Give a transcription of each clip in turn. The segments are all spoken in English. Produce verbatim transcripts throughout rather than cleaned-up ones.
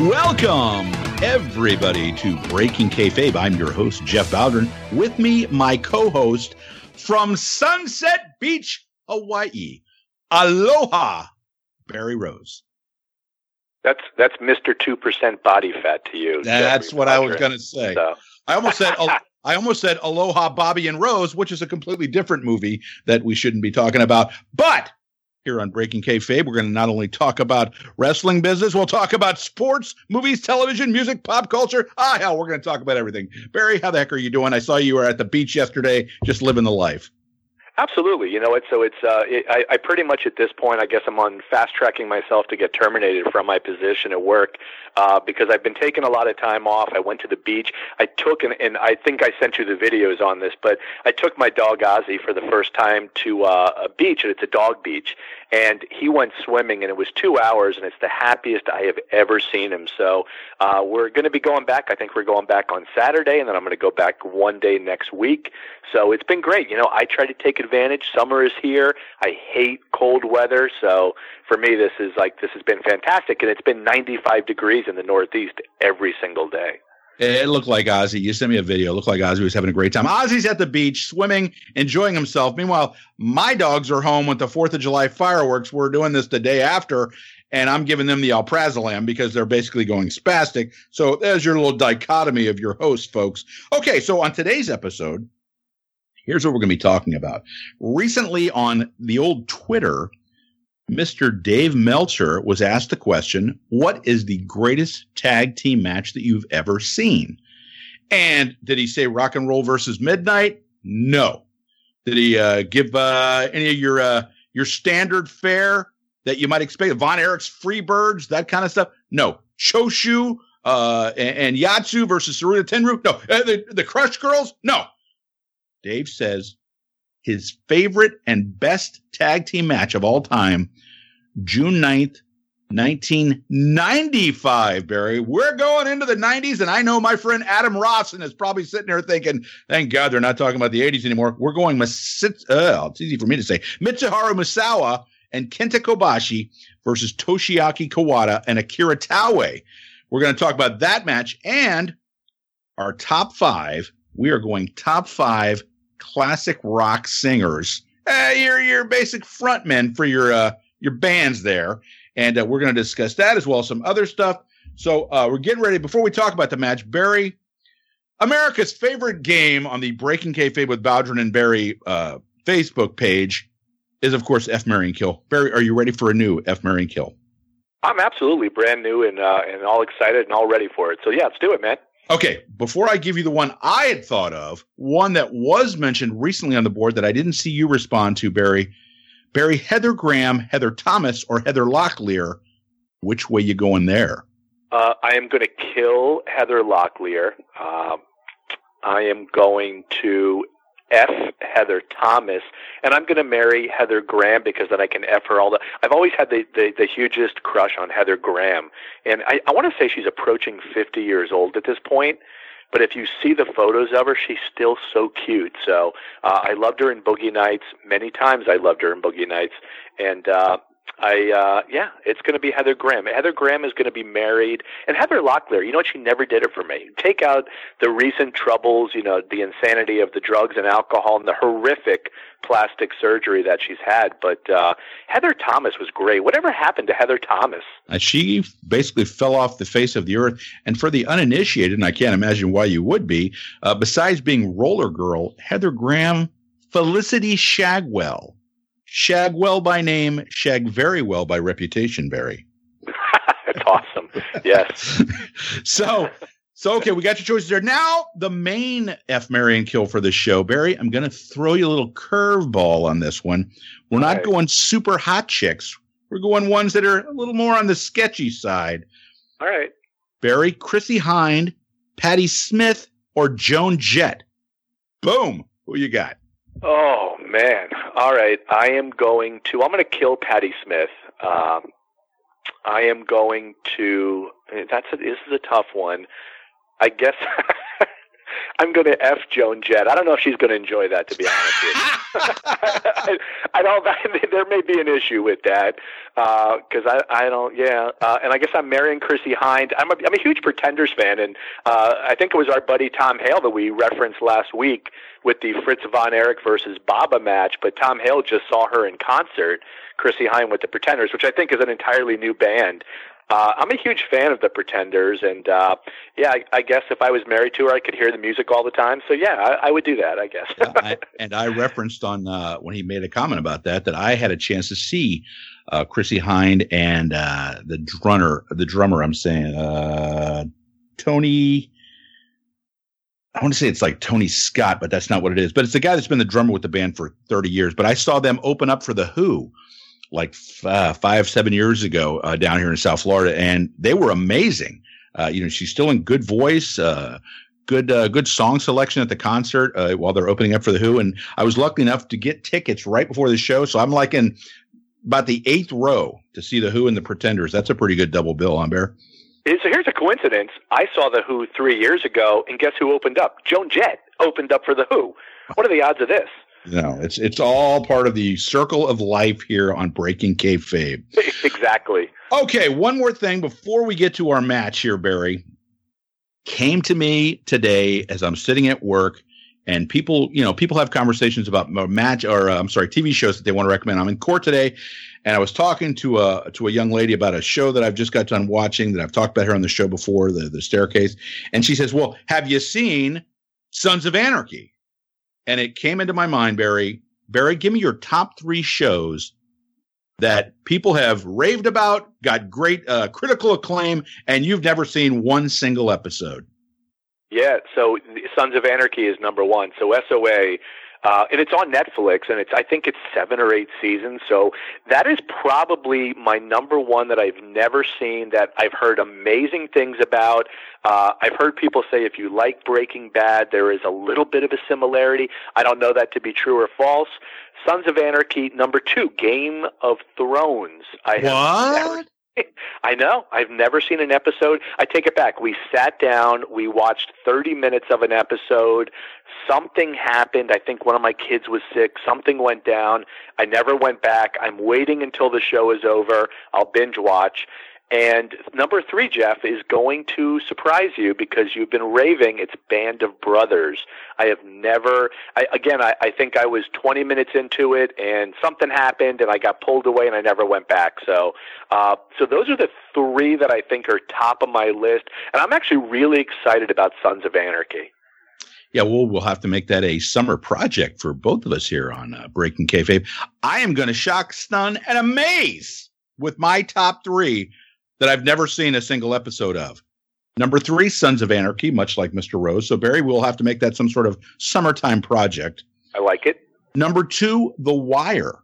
Welcome, everybody, to Breaking Kayfabe. I'm your host, Jeff Bowdren. With me, my co-host from Sunset Beach, Hawaii. Aloha, Barry Rose. That's that's Mister two percent body fat to you. That's Jeffrey what Bowdren. I was going to say. So. I almost said I almost said Aloha, Bobby and Rose, which is a completely different movie that we shouldn't be talking about. But here on Breaking Kayfabe, we're going to not only talk about wrestling business, we'll talk about sports, movies, television, music, pop culture. Ah, hell, we're going to talk about everything. Barry, how the heck are you doing? I saw you were at the beach yesterday, just living the life. Absolutely. You know what? So it's uh, it, I, I pretty much at this point, I guess I'm on fast tracking myself to get terminated from my position at work uh, because I've been taking a lot of time off. I went to the beach. I took, and, and I think I sent you the videos on this, but I took my dog Ozzy for the first time to uh, a beach, and it's a dog beach. And he went swimming, and it was two hours, and it's the happiest I have ever seen him. So uh, we're going to be going back. I think we're going back on Saturday, and then I'm going to go back one day next week. So it's been great. You know, I try to take advantage. Summer is here. I hate cold weather. So for me, this is like this has been fantastic, and it's been ninety-five degrees in the Northeast every single day. It looked like Ozzy. You sent me a video. It looked like Ozzy was having a great time. Ozzy's at the beach, swimming, enjoying himself. Meanwhile, my dogs are home with the fourth of July fireworks. We're doing this the day after, and I'm giving them the alprazolam because they're basically going spastic. So there's your little dichotomy of your host, folks. Okay, so on today's episode, here's what we're going to be talking about. Recently on the old Twitter, Mister Dave Meltzer was asked the question, what is the greatest tag team match that you've ever seen? And did he say Rock and Roll versus Midnight? No. Did he uh, give uh, any of your uh, your standard fare that you might expect? Von Erich's Freebirds, that kind of stuff? No. Choshu uh, and, and Yatsu versus Saruta Tenru? No. Uh, the, the Crush Girls? No. Dave says his favorite and best tag team match of all time, June ninth, nineteen ninety-five, Barry. We're going into the nineties, and I know my friend Adam Rawson is probably sitting there thinking, thank God they're not talking about the eighties anymore. We're going, Mas- uh, it's easy for me to say, Mitsuharu Misawa and Kenta Kobashi versus Toshiaki Kawada and Akira Taue. We're going to talk about that match and our top five. We are going top five classic rock singers. Uh, your your basic frontmen for your uh, your bands there, and uh, we're going to discuss that as well as some other stuff. So uh, we're getting ready. Before we talk about the match, Barry, America's favorite game on the Breaking Kayfabe with Bowdren and Barry uh, Facebook page is, of course, F, Marry, and Kill. Barry, are you ready for a new F, Marry, and Kill? I'm absolutely brand new and uh, and all excited and all ready for it. So yeah, let's do it, man. Okay, before I give you the one I had thought of, one that was mentioned recently on the board that I didn't see you respond to, Barry. Barry, Heather Graham, Heather Thomas, or Heather Locklear, which way you going there? Uh, I am going to kill Heather Locklear. Uh, I am going to F Heather Thomas, and I'm going to marry Heather Graham because then I can F her all the. I've always had the, the, the hugest crush on Heather Graham, and I, I want to say she's approaching fifty years old at this point. But if you see the photos of her, she's still so cute. So uh, I loved her in Boogie Nights many times. I loved her in Boogie Nights, and uh, I uh, yeah, it's going to be Heather Graham. Heather Graham is going to be married, and Heather Locklear. You know what? She never did it for me. Take out the recent troubles, you know, the insanity of the drugs and alcohol, and the horrific plastic surgery that she's had. But uh, Heather Thomas was great. Whatever happened to Heather Thomas? Uh, she basically fell off the face of the earth. And for the uninitiated, and I can't imagine why you would be, uh, besides being Roller Girl, Heather Graham, Felicity Shagwell. Shagwell by name, shag very well by reputation, Barry. That's awesome. Yes. so, so okay, we got your choices there. Now, the main F, Marry, and Kill for this show, Barry, I'm going to throw you a little curveball on this one. We're not right. going super hot chicks. We're going ones that are a little more on the sketchy side. All right. Barry, Chrissy Hind, Patti Smith, or Joan Jett. Boom. Who you got? Oh, man. All right. I am going to, I'm going to kill Patti Smith. Um, I am going to, that's a, this is a tough one. I guess I'm going to F Joan Jett. I don't know if she's going to enjoy that, to be honest with you. I, I don't. There may be an issue with that because uh, I, I don't. Yeah, uh, and I guess I'm marrying Chrissie Hynde. I'm a, I'm a huge Pretenders fan, and uh, I think it was our buddy Tom Hale that we referenced last week with the Fritz von Erich versus Baba match. But Tom Hale just saw her in concert, Chrissie Hynde with the Pretenders, which I think is an entirely new band. Uh, I'm a huge fan of the Pretenders, and uh, yeah, I, I guess if I was married to her, I could hear the music all the time. So yeah, I, I would do that, I guess. yeah, I, and I referenced on uh, when he made a comment about that that I had a chance to see uh, Chrissie Hynde and uh, the drummer, the drummer. I'm saying uh, Tony. I want to say it's like Tony Scott, but that's not what it is. But it's the guy that's been the drummer with the band for thirty years. But I saw them open up for The Who like uh, five, seven years ago uh, down here in South Florida, and they were amazing. Uh, you know, she's still in good voice, uh, good uh, good song selection at the concert uh, while they're opening up for The Who. And I was lucky enough to get tickets right before the show, so I'm like in about the eighth row to see The Who and the Pretenders. That's a pretty good double bill, huh, Bear? So here's a coincidence. I saw The Who three years ago, and guess who opened up? Joan Jett opened up for The Who. What are the odds of this? No, it's it's all part of the circle of life here on Breaking Kayfabe. Exactly. Okay, one more thing before we get to our match here, Barry. Came to me today as I'm sitting at work, and people, you know, people have conversations about match or uh, I'm sorry, T V shows that they want to recommend. I'm in court today, and I was talking to a to a young lady about a show that I've just got done watching that I've talked about here on the show before, the the Staircase, and she says, "Well, have you seen Sons of Anarchy?" And it came into my mind, Barry. Barry, give me your top three shows that people have raved about, got great uh, critical acclaim, and you've never seen one single episode. Yeah, so Sons of Anarchy is number one. So S O A, uh, and it's on Netflix, and it's I think it's seven or eight seasons. So that is probably my number one that I've never seen, that I've heard amazing things about. Uh, I've heard people say if you like Breaking Bad, there is a little bit of a similarity. I don't know that to be true or false. Sons of Anarchy, number two, Game of Thrones. I have what? Never, I know. I've never seen an episode. I take it back. We sat down. We watched thirty minutes of an episode. Something happened. I think one of my kids was sick. Something went down. I never went back. I'm waiting until the show is over. I'll binge watch. And number three, Jeff, is going to surprise you because you've been raving. It's Band of Brothers. I have never, I, again, I, I think I was twenty minutes into it and something happened and I got pulled away and I never went back. So, uh, so those are the three that I think are top of my list. And I'm actually really excited about Sons of Anarchy. Yeah, well, we'll have to make that a summer project for both of us here on uh, Breaking Kayfabe. I am going to shock, stun, and amaze with my top three that I've never seen a single episode of. Number three, Sons of Anarchy, much like Mister Rose. So, Barry, we'll have to make that some sort of summertime project. I like it. Number two, The Wire.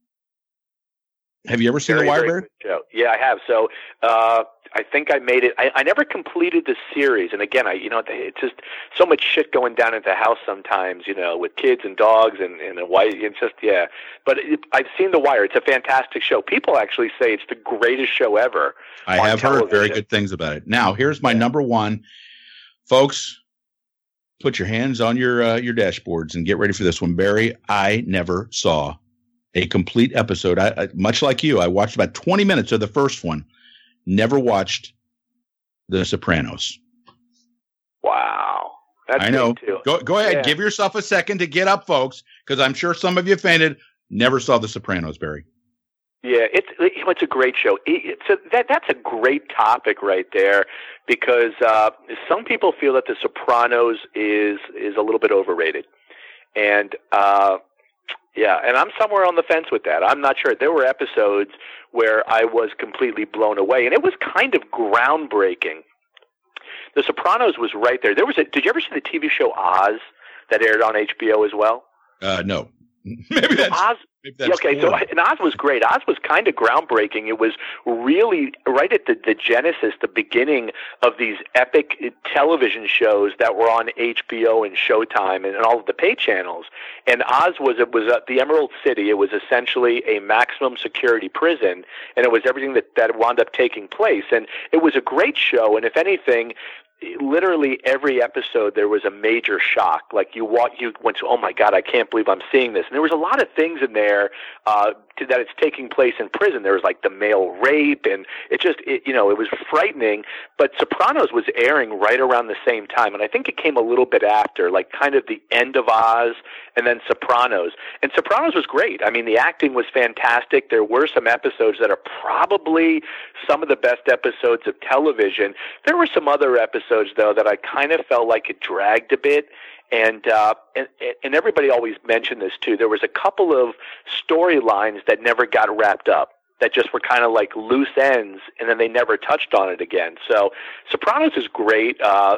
Have you ever seen Very, The Wire, very Barry? good show. Yeah, I have. So, uh, I think I made it. I, I never completed the series, and again, I you know it's just so much shit going down at the house sometimes, you know, with kids and dogs and and a wife. It's just yeah. But it, I've seen The Wire. It's a fantastic show. People actually say it's the greatest show ever. I have television. heard very good things about it. Now, here's my yeah. number one, folks. Put your hands on your uh, your dashboards and get ready for this one, Barry. I never saw a complete episode. I, I much like you, I watched about twenty minutes of the first one. Never watched The Sopranos. Wow. That's I know. Too. Go go ahead. Yeah. Give yourself a second to get up, folks, because I'm sure some of you fainted. Never saw The Sopranos, Barry. Yeah, it's it's a great show. It's a, that that's a great topic right there, because uh, some people feel that The Sopranos is is a little bit overrated, and uh, yeah, and I'm somewhere on the fence with that. I'm not sure. There were episodes where I was completely blown away, and it was kind of groundbreaking. The Sopranos was right there. There was a. Did you ever see the T V show Oz that aired on H B O as well? Uh, no. Maybe that's. Oz, maybe that's okay, cool. So and Oz was great. Oz was kind of groundbreaking. It was really right at the, the genesis, the beginning of these epic television shows that were on H B O and Showtime and, and all of the pay channels. And Oz was it was uh, the Emerald City. It was essentially a maximum security prison, and it was everything that that wound up taking place. And it was a great show. And if anything, literally every episode there was a major shock. Like you walk, you went to, oh my God, I can't believe I'm seeing this. And there was a lot of things in there uh, to, that it's taking place in prison. There was like the male rape, and it just, it, you know, it was frightening. But Sopranos was airing right around the same time, and I think it came a little bit after, like kind of the end of Oz, and then Sopranos. And Sopranos was great. I mean, the acting was fantastic. There were some episodes that are probably some of the best episodes of television. There were some other episodes, though, that I kind of felt like it dragged a bit. And, uh, and and everybody always mentioned this, too. There was a couple of storylines that never got wrapped up, that just were kind of like loose ends, and then they never touched on it again. So Sopranos is great. Uh,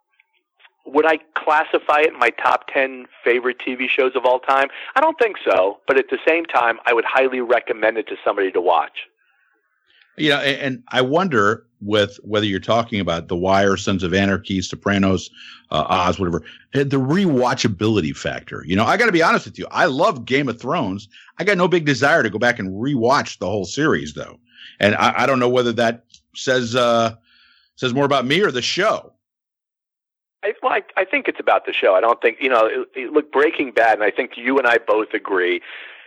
would I classify it in my top ten favorite T V shows of all time? I don't think so. But at the same time, I would highly recommend it to somebody to watch. Yeah, and I wonder with whether you're talking about The Wire, Sons of Anarchy, Sopranos, uh, Oz, whatever, the rewatchability factor. You know, I got to be honest with you. I love Game of Thrones. I got no big desire to go back and rewatch the whole series, though. And I, I don't know whether that says uh, says more about me or the show. I, well, I, I think it's about the show. I don't think, you know, it, it, look, Breaking Bad, and I think you and I both agree,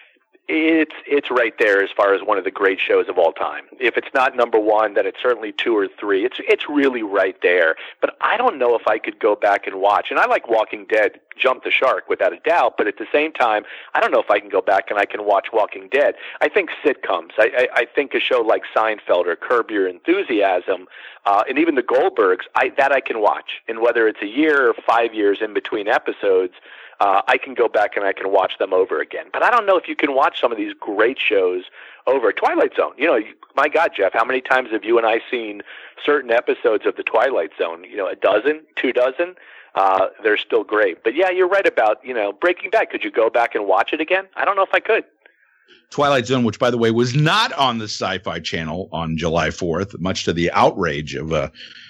It's it's right there as far as one of the great shows of all time. If it's not number one, then it's certainly two or three. It's it's really right there. But I don't know if I could go back and watch. And I like Walking Dead, jump the shark without a doubt. But at the same time, I don't know if I can go back and I can watch Walking Dead. I think sitcoms. I I, I think a show like Seinfeld or Curb Your Enthusiasm, uh, and even the Goldbergs, I that I can watch. And whether it's a year or five years in between episodes, Uh, I can go back and I can watch them over again. But I don't know if you can watch some of these great shows over. Twilight Zone, you know, my God, Jeff, how many times have you and I seen certain episodes of The Twilight Zone? You know, a dozen, two dozen? Uh, they're still great. But yeah, you're right about, you know, Breaking Bad. Could you go back and watch it again? I don't know if I could. Twilight Zone, which, by the way, was not on the Sci-Fi Channel on July fourth, much to the outrage of uh,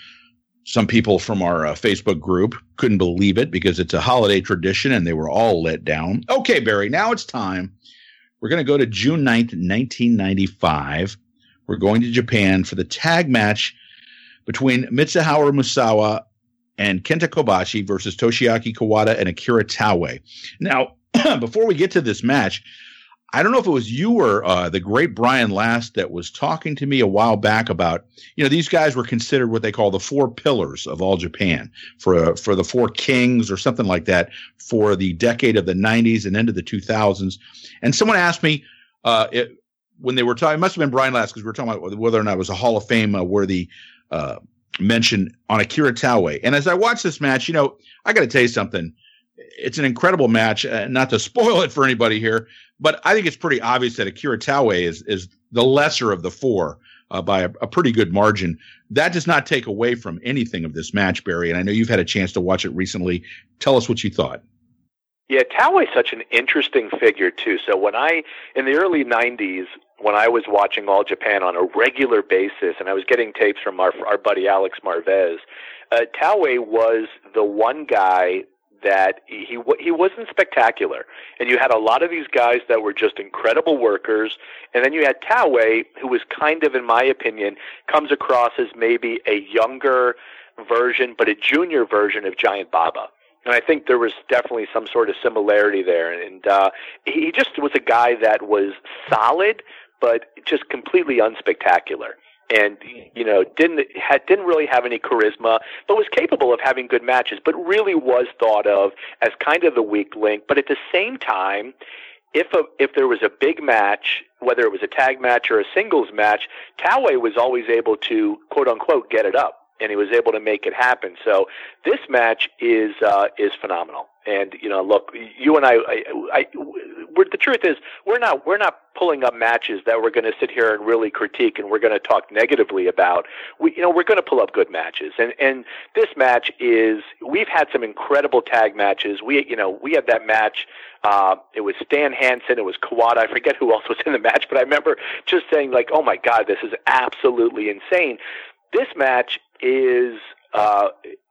some people from our uh, Facebook group. Couldn't believe it because it's a holiday tradition and they were all let down. Okay, Barry, now it's time. We're going to go to June ninth, nineteen ninety-five. We're going to Japan for the tag match between Mitsuharu Musawa and Kenta Kobashi versus Toshiaki Kawada and Akira Taue. Now, before we get to this match, I don't know if it was you or uh, the great Brian Last that was talking to me a while back about, you know, these guys were considered what they call the four pillars of All Japan for uh, for the four kings or something like that for the decade of the nineties and into the two thousands. And someone asked me uh, it, when they were talking, it must have been Brian Last because we were talking about whether or not it was a Hall of Fame uh, worthy uh, mention on Akira Taue. And as I watched this match, you know, I got to tell you something. It's an incredible match, uh, not to spoil it for anybody here, but I think it's pretty obvious that Akira Taue is is the lesser of the four uh, by a, a pretty good margin. That does not take away from anything of this match, Barry, and I know you've had a chance to watch it recently. Tell us what you thought. Yeah, Taue is such an interesting figure, too. So when I, in the early nineties, when I was watching All Japan on a regular basis, and I was getting tapes from our, our buddy Alex Marvez, uh, Taue was the one guy that he he wasn't spectacular, and you had a lot of these guys that were just incredible workers, and then you had Taue, who was kind of, in my opinion, comes across as maybe a younger version, but a junior version of Giant Baba. And I think there was definitely some sort of similarity there, and uh, he just was a guy that was solid, but just completely unspectacular. And, you know, didn't had, didn't really have any charisma, but was capable of having good matches, but really was thought of as kind of the weak link. But at the same time, if a, if there was a big match, whether it was a tag match or a singles match, Taue was always able to, quote unquote, get it up, and he was able to make it happen. So this match is uh, is phenomenal. And, you know, look, you and I, I, I we're, the truth is, we're not we're not pulling up matches that we're going to sit here and really critique and we're going to talk negatively about. We, you know, we're going to pull up good matches. And and this match is, we've had some incredible tag matches. We, you know, we had that match. Uh, it was Stan Hansen. It was Kawada. I forget who else was in the match, but I remember just saying, like, oh my God, this is absolutely insane. This match is uh,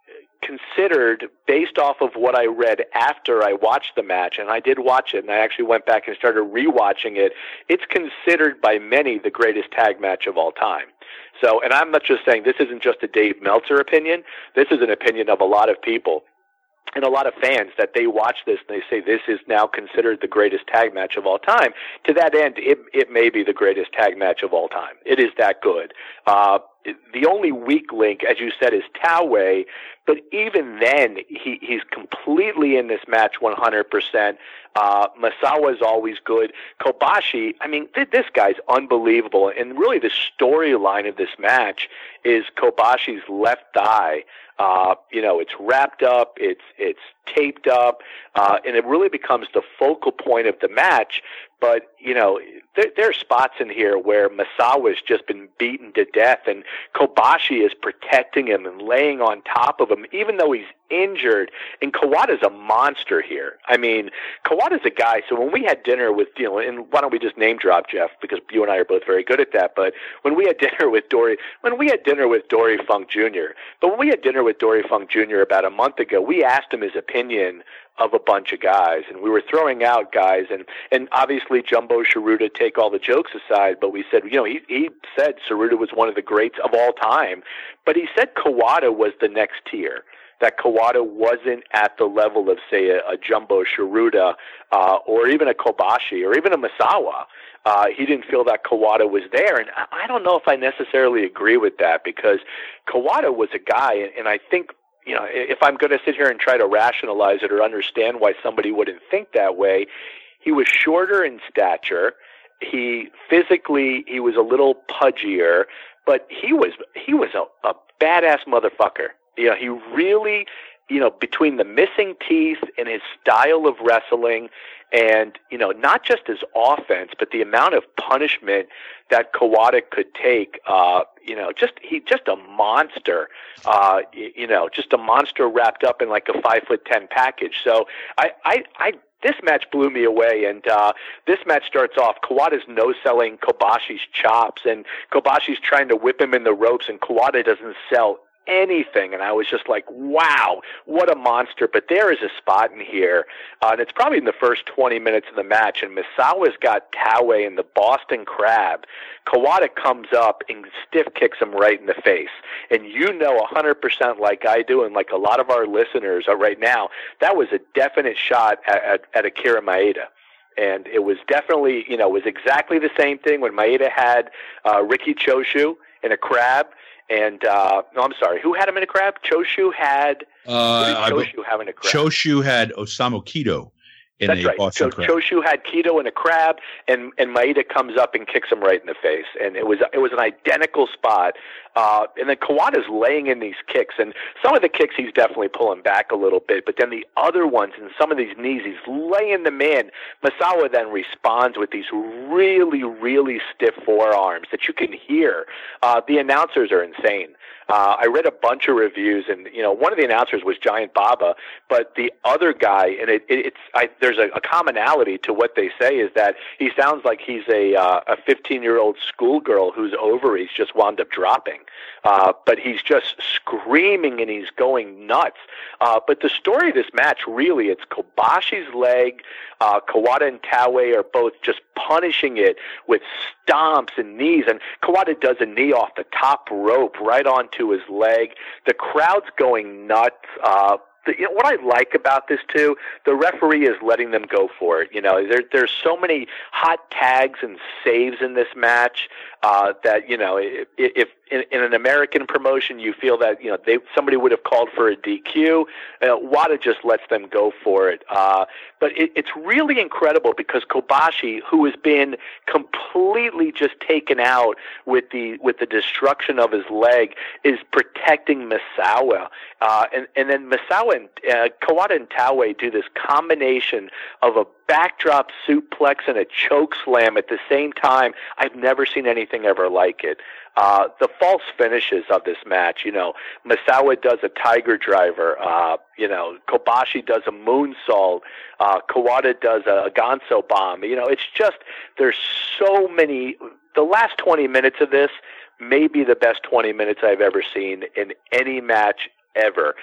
considered, based off of what I read after I watched the match, and I did watch it, and I actually went back and started rewatching it, it's considered by many the greatest tag match of all time. So, and I'm not just saying this isn't just a Dave Meltzer opinion. This is an opinion of a lot of people and a lot of fans, that they watch this and they say this is now considered the greatest tag match of all time. To that end, it, it may be the greatest tag match of all time. It is that good. Uh, the only weak link, as you said, is Taue, but even then, he, he's completely in this match one hundred percent. Uh, Misawa is always good. Kobashi, I mean, th- this guy's unbelievable. And really the storyline of this match is Kobashi's left thigh. Uh, you know, it's wrapped up, it's it's taped up, uh, and it really becomes the focal point of the match. But, you know, there, there are spots in here where Misawa's just been beaten to death, and Kobashi is protecting him and laying on top of him, even though he's injured. And Kawada's a monster here. I mean, Kawada's a guy, so when we had dinner with, you know, and why don't we just name drop, Jeff, because you and I are both very good at that, but when we had dinner with Dory, when we had dinner with Dory Funk Junior, but when we had dinner with Dory Funk Junior about a month ago, we asked him his opinion of a bunch of guys, and we were throwing out guys, and, and obviously Jumbo Tsuruta, take all the jokes aside, but we said, you know, he, he said Tsuruta was one of the greats of all time, but he said Kawada was the next tier, that Kawada wasn't at the level of, say, a, a Jumbo Tsuruta, uh, or even a Kobashi, or even a Misawa. Uh, he didn't feel that Kawada was there, and I, I don't know if I necessarily agree with that, because Kawada was a guy, and, and I think, you know, if I'm going to sit here and try to rationalize it or understand why somebody wouldn't think that way, he was shorter in stature. He physically, he was a little pudgier, but he was he was a, a badass motherfucker. You know, he really, you know, between the missing teeth and his style of wrestling, and, you know, not just his offense, but the amount of punishment that Kawada could take, uh, you know, just he just a monster, uh, you know, just a monster wrapped up in like a five foot ten package. So I, I, I this match blew me away, and uh, this match starts off, Kawada's no-selling Kobashi's chops, and Kobashi's trying to whip him in the ropes, and Kawada doesn't sell anything, and I was just like, wow, what a monster. But there is a spot in here, uh, and it's probably in the first twenty minutes of the match, and Misawa's got Taue in the Boston Crab. Kawada comes up and stiff kicks him right in the face, and you know one hundred percent like I do, and like a lot of our listeners are right now, that was a definite shot at, at, at Akira Maeda. And it was definitely, you know, it was exactly the same thing when Maeda had uh, Riki Choshu in a crab. And, uh, no, I'm sorry, who had him in a crab? Choshu had, uh, who did Choshu have in a crab? Choshu had Osamu Kido in That's a right. Boston Cho- crab. Choshu had Kido in a crab, and, and Maeda comes up and kicks him right in the face. And it was it was an identical spot. Uh, and then Kawada's laying in these kicks, and some of the kicks he's definitely pulling back a little bit, but then the other ones and some of these knees, he's laying them in. Misawa then responds with these really, really stiff forearms that you can hear. Uh, the announcers are insane. Uh, I read a bunch of reviews, and you know, one of the announcers was Giant Baba, but the other guy, and it, it, it's I, there's a, a commonality to what they say, is that he sounds like he's a uh, a fifteen-year-old schoolgirl whose ovaries just wound up dropping. Uh, but he's just screaming and he's going nuts. Uh, but the story of this match, really, it's Kobashi's leg. Uh, Kawada and Taue are both just punishing it with stomps and knees. And Kawada does a knee off the top rope right onto his leg. The crowd's going nuts. Uh, The, you know, what I like about this too, the referee is letting them go for it. You know, there, there's so many hot tags and saves in this match uh, that, you know, if, if in, in an American promotion you feel that, you know, they somebody would have called for a D Q, uh, Wada just lets them go for it. Uh, but it, it's really incredible because Kobashi, who has been completely just taken out with the with the destruction of his leg, is protecting Misawa, uh, and and then Misawa and uh, Kawada and Taue do this combination of a backdrop suplex and a choke slam at the same time. I've never seen anything ever like it. Uh, the false finishes of this match, you know, Misawa does a tiger driver, uh, you know, Kobashi does a moonsault, uh, Kawada does a, a Ganso bomb. You know, it's just, there's so many, the last twenty minutes of this may be the best twenty minutes I've ever seen in any match ever.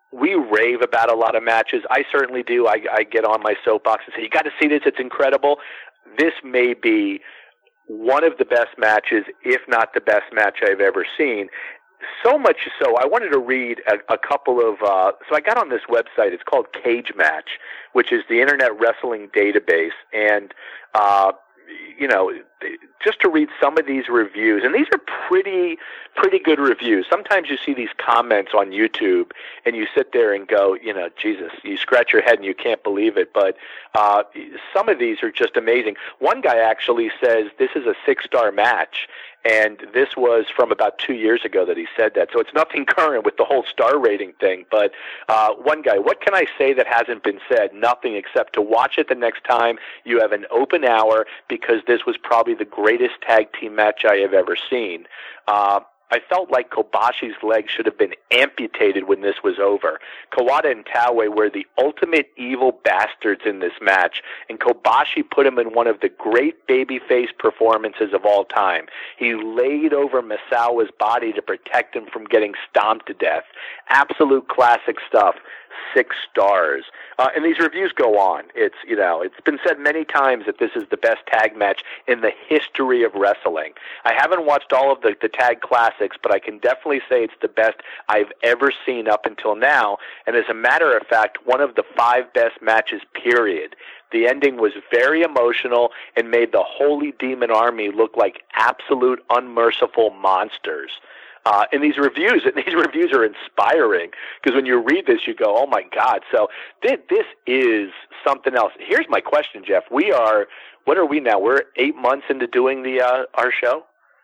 we rave about a lot of matches. I certainly do. I, I get on my soapbox and say, you got to see this. It's incredible. This may be one of the best matches, if not the best match I've ever seen. So much so, I wanted to read a, a couple of, uh, so I got on this website. It's called Cage Match, which is the Internet Wrestling Database. And, uh, you know, just to read some of these reviews, and these are pretty, pretty good reviews. Sometimes you see these comments on YouTube, and you sit there and go, you know, Jesus, you scratch your head and you can't believe it. But uh, some of these are just amazing. One guy actually says this is a six-star match, and this was from about two years ago that he said that. So it's nothing current with the whole star rating thing. But uh, one guy, what can I say that hasn't been said? Nothing, except to watch it the next time you have an open hour, because this was probably the greatest tag team match I have ever seen. Uh, I felt like Kobashi's legs should have been amputated when this was over. Kawada and Taue were the ultimate evil bastards in this match, and Kobashi put him in one of the great babyface performances of all time. He laid over Misawa's body to protect him from getting stomped to death. Absolute classic stuff. Six stars. Uh, and these reviews go on. It's, you know, it's been said many times that this is the best tag match in the history of wrestling. I haven't watched all of the, the tag classics, but I can definitely say it's the best I've ever seen up until now. And as a matter of fact, one of the five best matches, period. The ending was very emotional and made the Holy Demon Army look like absolute unmerciful monsters. Uh, and these reviews, these reviews are inspiring, because when you read this, you go, "Oh my God!" So this, this is something else. Here's my question, Jeff. We are, what are we now? We're eight months into doing the uh, our show.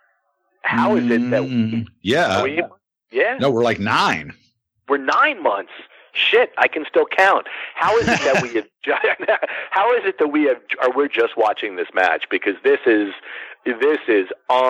How is it that? We, yeah, we, yeah. No, we're like nine. We're nine months. Shit, I can still count. How is it that we have? How is it that we have? Or we're just watching this match, because this is this is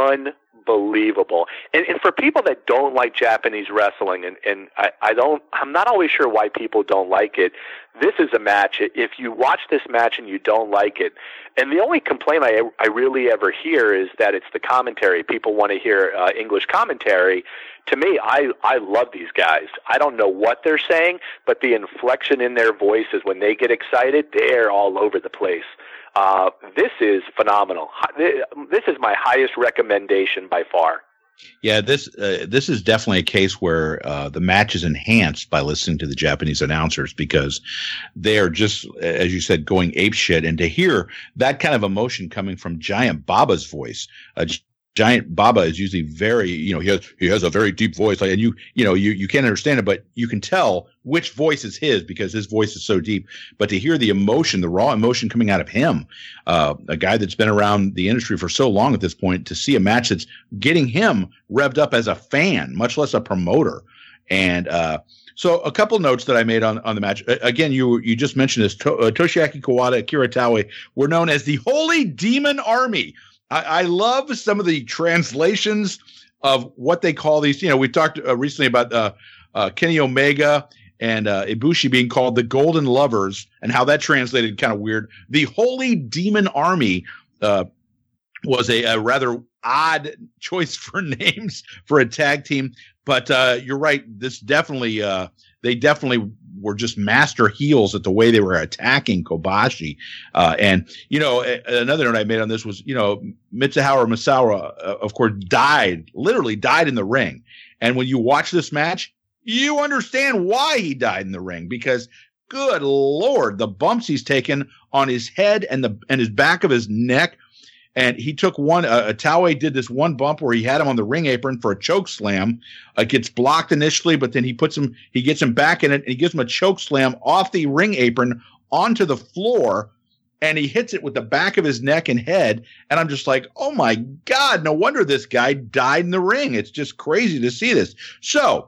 unbelievable. And, and for people that don't like Japanese wrestling, and, and I, I don't, I'm not always sure why people don't like it. This is a match. If you watch this match and you don't like it, and the only complaint I, I really ever hear is that it's the commentary. People want to hear uh, English commentary. To me, I, I love these guys. I don't know what they're saying, but the inflection in their voices when they get excited, they're all over the place. Uh, this is phenomenal. This is my highest recommendation by far. Yeah, this uh, this is definitely a case where uh, the match is enhanced by listening to the Japanese announcers, because they are just, as you said, going apeshit. And to hear that kind of emotion coming from Giant Baba's voice, uh, Giant Baba is usually very, you know, he has he has a very deep voice, like, and you you know you you can't understand it, but you can tell which voice is his, because his voice is so deep. But to hear the emotion, the raw emotion coming out of him, uh, a guy that's been around the industry for so long at this point, to see a match that's getting him revved up as a fan, much less a promoter. And uh, so a couple notes that I made on, on the match. Again, you you just mentioned this. To, uh, Toshiaki Kawada, Akira Taue were known as the Holy Demon Army. I, I love some of the translations of what they call these. You know, we talked uh, recently about uh, uh, Kenny Omega and uh, Ibushi being called the Golden Lovers, and how that translated kind of weird. The Holy Demon Army uh, was a, a rather odd choice for names for a tag team. But uh, you're right. This definitely, uh, they definitely were just master heels at the way they were attacking Kobashi. Uh, and, you know, a, another note I made on this was, you know, Mitsuharu Misawa, uh, of course, died, literally died in the ring. And when you watch this match, you understand why he died in the ring, because good Lord, the bumps he's taken on his head and the and his back of his neck. And he took one, uh, Taue did this one bump where he had him on the ring apron for a choke slam. Uh, gets blocked initially, but then he puts him, he gets him back in it, and he gives him a choke slam off the ring apron onto the floor, and he hits it with the back of his neck and head. And I'm just like, oh my God, no wonder this guy died in the ring. It's just crazy to see this. So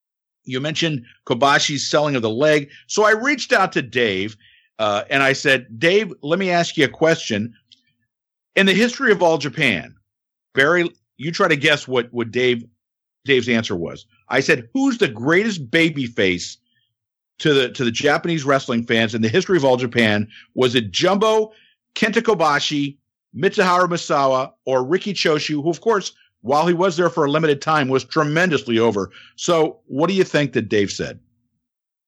you mentioned Kobashi's selling of the leg. So I reached out to Dave, uh, and I said, Dave, let me ask you a question. In the history of All Japan, Barry, you try to guess what, what Dave Dave's answer was. I said, who's the greatest babyface to the to the Japanese wrestling fans in the history of All Japan? Was it Jumbo, Kenta Kobashi, Mitsuharu Misawa, or Riki Choshu, who, of course, while he was there for a limited time, was tremendously over? So what do you think that Dave said?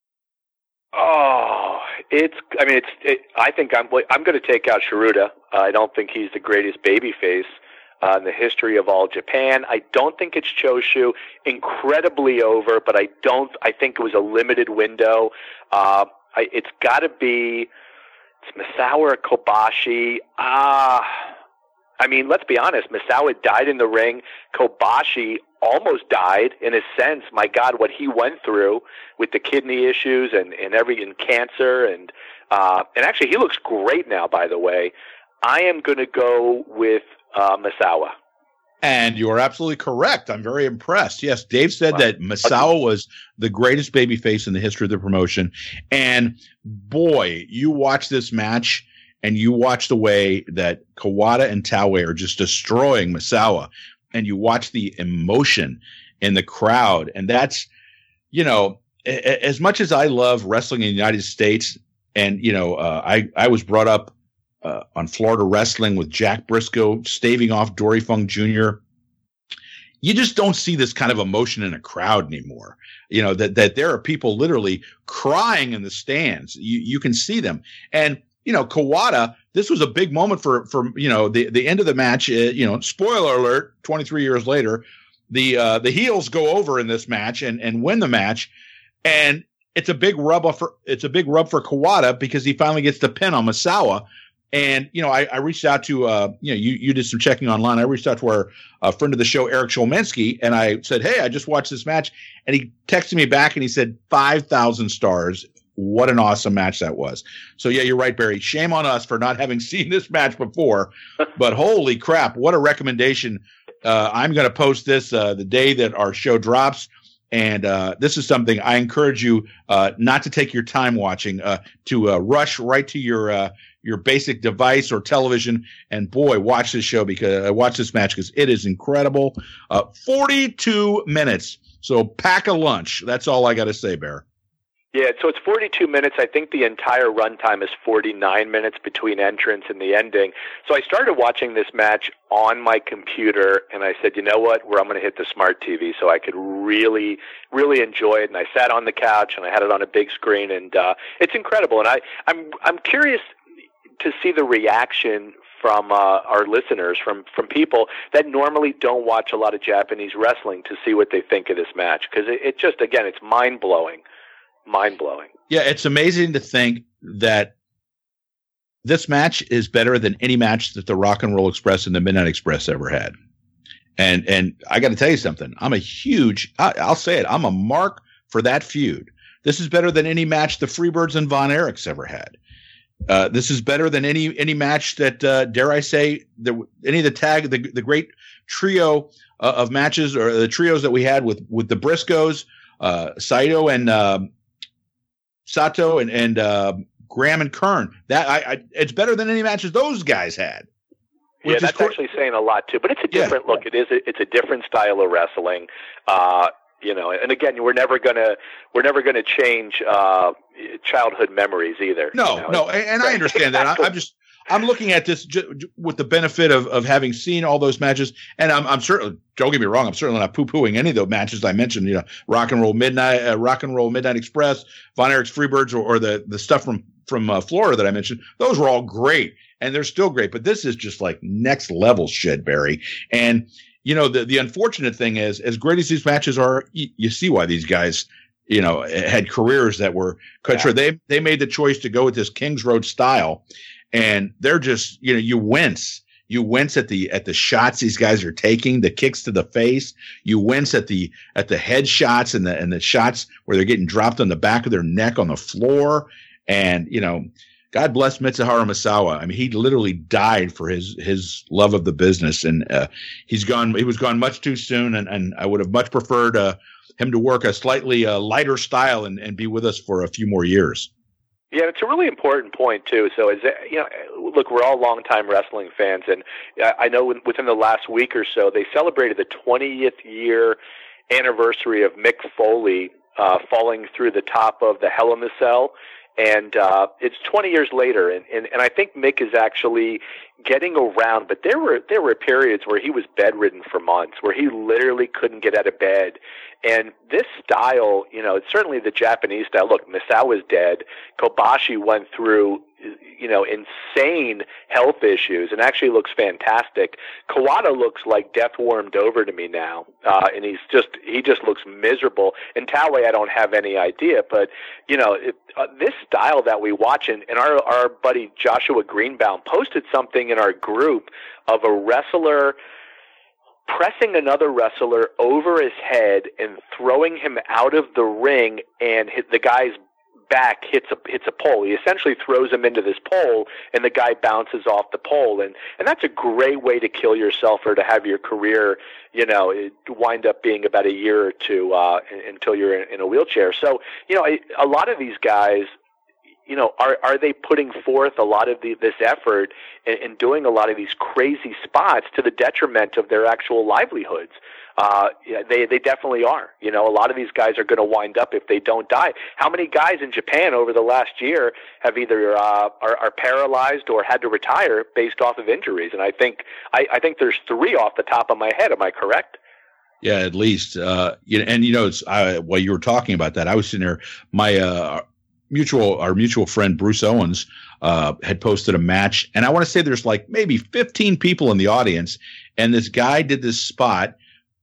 It's. I mean, it's. It, I think I'm. I'm going to take out Shiruda. Uh, I don't think he's the greatest babyface uh, in the history of all Japan. I don't think it's Choshu. Incredibly over, but I don't. I think it was a limited window. Uh, I, it's got to be. It's Misawa or Kobashi. Ah. Uh, I mean, let's be honest. Misawa died in the ring. Kobashi almost died in a sense. My God, what he went through with the kidney issues and, and every and cancer and uh, and actually he looks great now. By the way, I am going to go with uh, Misawa. And you are absolutely correct. I'm very impressed. Yes, Dave said wow. that Misawa was the greatest babyface in the history of the promotion. And boy, you watch this match. And you watch the way that Kawada and Taue are just destroying Misawa, and you watch the emotion in the crowd. And that's, you know, a- as much as I love wrestling in the United States, and, you know, uh, I, I was brought up uh, on Florida wrestling with Jack Briscoe staving off Dory Funk Junior You just don't see this kind of emotion in a crowd anymore. You know, that, that there are people literally crying in the stands. You, you can see them. And, you know, Kawada, this was a big moment for, for, you know, the, the end of the match, uh, you know, spoiler alert, twenty-three years later, the, uh, the heels go over in this match and, and win the match. And it's a big rub for, it's a big rub for Kawada because he finally gets the pin on Misawa. And, you know, I, I reached out to, uh, you know, you, you did some checking online. I reached out to our uh, friend of the show, Eric Sholmensky, and I said, hey, I just watched this match. And he texted me back and he said, five thousand stars. What an awesome match that was. So, yeah, you're right, Barry. Shame on us for not having seen this match before. But holy crap, what a recommendation. Uh, I'm going to post this uh, the day that our show drops. And uh, this is something I encourage you uh, not to take your time watching, uh, to uh, rush right to your uh, your basic device or television. And, boy, watch this show because uh, watch this match because it is incredible. Uh, forty-two minutes. So pack a lunch. That's all I got to say, Bear. Yeah, so it's forty-two minutes. I think the entire runtime is forty-nine minutes between entrance and the ending. So I started watching this match on my computer, and I said, you know what, where I'm going to hit the smart T V so I could really, really enjoy it. And I sat on the couch, and I had it on a big screen, and uh, it's incredible. And I, I'm, I'm curious to see the reaction from uh, our listeners, from, from people that normally don't watch a lot of Japanese wrestling to see what they think of this match. Because it, it just, again, it's mind-blowing. Mind-blowing. Yeah, it's amazing to think that this match is better than any match that the Rock and Roll Express and the Midnight Express ever had. And and I got to tell you something. I'm a huge, I, I'll say it, I'm a mark for that feud. This is better than any match the Freebirds and Von Erichs ever had. Uh, this is better than any any match that, uh, dare I say, the, any of the tag, the, the great trio uh, of matches or the trios that we had with, with the Briscoes, uh, Saito and uh, Sato and, and uh, Graham and Kern. That I, I, it's better than any matches those guys had. Yeah, that's cor- actually saying a lot too. But it's a different yeah. look. It is. A, it's a different style of wrestling. Uh, you know, and again, we're never gonna we're never gonna change uh, childhood memories either. No, you know? no, and, and I understand that. I, I'm just. I'm looking at this j- j- with the benefit of, of having seen all those matches, and I'm, I'm certainly, don't get me wrong, I'm certainly not poo-pooing any of those matches I mentioned. You know, Rock and Roll Midnight, uh, Rock and Roll Midnight Express, Von Erich's Freebirds, or, or the the stuff from from uh, Florida that I mentioned. Those were all great, and they're still great. But this is just like next level shit, Barry. And you know, the the unfortunate thing is, as great as these matches are, you, you see why these guys, you know, had careers that were cut short. They they made the choice to go with this Kings Road style. And they're just, you know, you wince. You wince at the at the shots these guys are taking, the kicks to the face. You wince at the at the head shots and the and the shots where they're getting dropped on the back of their neck on the floor. And you know, God bless Mitsuharu Misawa. I mean, he literally died for his his love of the business, and uh, he's gone. He was gone much too soon. And, and I would have much preferred uh, him to work a slightly uh, lighter style and, and be with us for a few more years. Yeah, it's a really important point too. So, is it, you know, look, we're all longtime wrestling fans, and I know within the last week or so, they celebrated the twentieth year anniversary of Mick Foley uh, falling through the top of the Hell in the Cell, And uh, it's twenty years later, and, and, and I think Mick is actually getting around. But there were there were periods where he was bedridden for months, where he literally couldn't get out of bed. And this style, you know, it's certainly the Japanese style. Look, Misawa is dead. Kobashi went through, you know, insane health issues and actually looks fantastic. Kawada looks like death warmed over to me now, uh, and he's just he just looks miserable. And Taue, I don't have any idea, but you know, it, uh, this style that we watch, and, and our our buddy Joshua Greenbaum posted something in our group of a wrestler pressing another wrestler over his head and throwing him out of the ring, and hit the guy's back hits a hits a pole. He essentially throws him into this pole, and the guy bounces off the pole. And and that's a great way to kill yourself or to have your career, you know, wind up being about a year or two uh, until you're in, in a wheelchair. So, you know, a lot of these guys, you know, are are they putting forth a lot of the, this effort in, in doing a lot of these crazy spots to the detriment of their actual livelihoods? Uh, yeah, they they definitely are. You know, a lot of these guys are going to wind up if they don't die. How many guys in Japan over the last year have either uh, are, are paralyzed or had to retire based off of injuries? And I think I, I think there's three off the top of my head. Am I correct? Yeah, at least. Uh, you know, and you know, it's I, while you were talking about that, I was sitting there. My uh, mutual our mutual friend Bruce Owens uh, had posted a match, and I want to say there's like maybe fifteen people in the audience, and this guy did this spot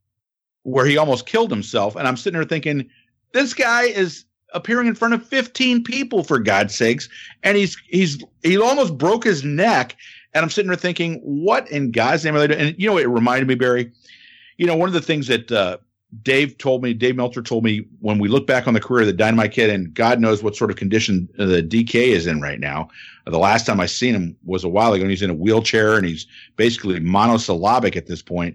where he almost killed himself. And I'm sitting there thinking, this guy is appearing in front of fifteen people, for God's sakes. And he's, he's, he almost broke his neck. And I'm sitting there thinking, what in God's name are they doing? And, you know, it reminded me, Barry, you know, one of the things that, uh, Dave told me, Dave Meltzer told me when we look back on the career of the Dynamite Kid, and God knows what sort of condition the D K is in right now. The last time I seen him was a while ago, and he's in a wheelchair and he's basically monosyllabic at this point.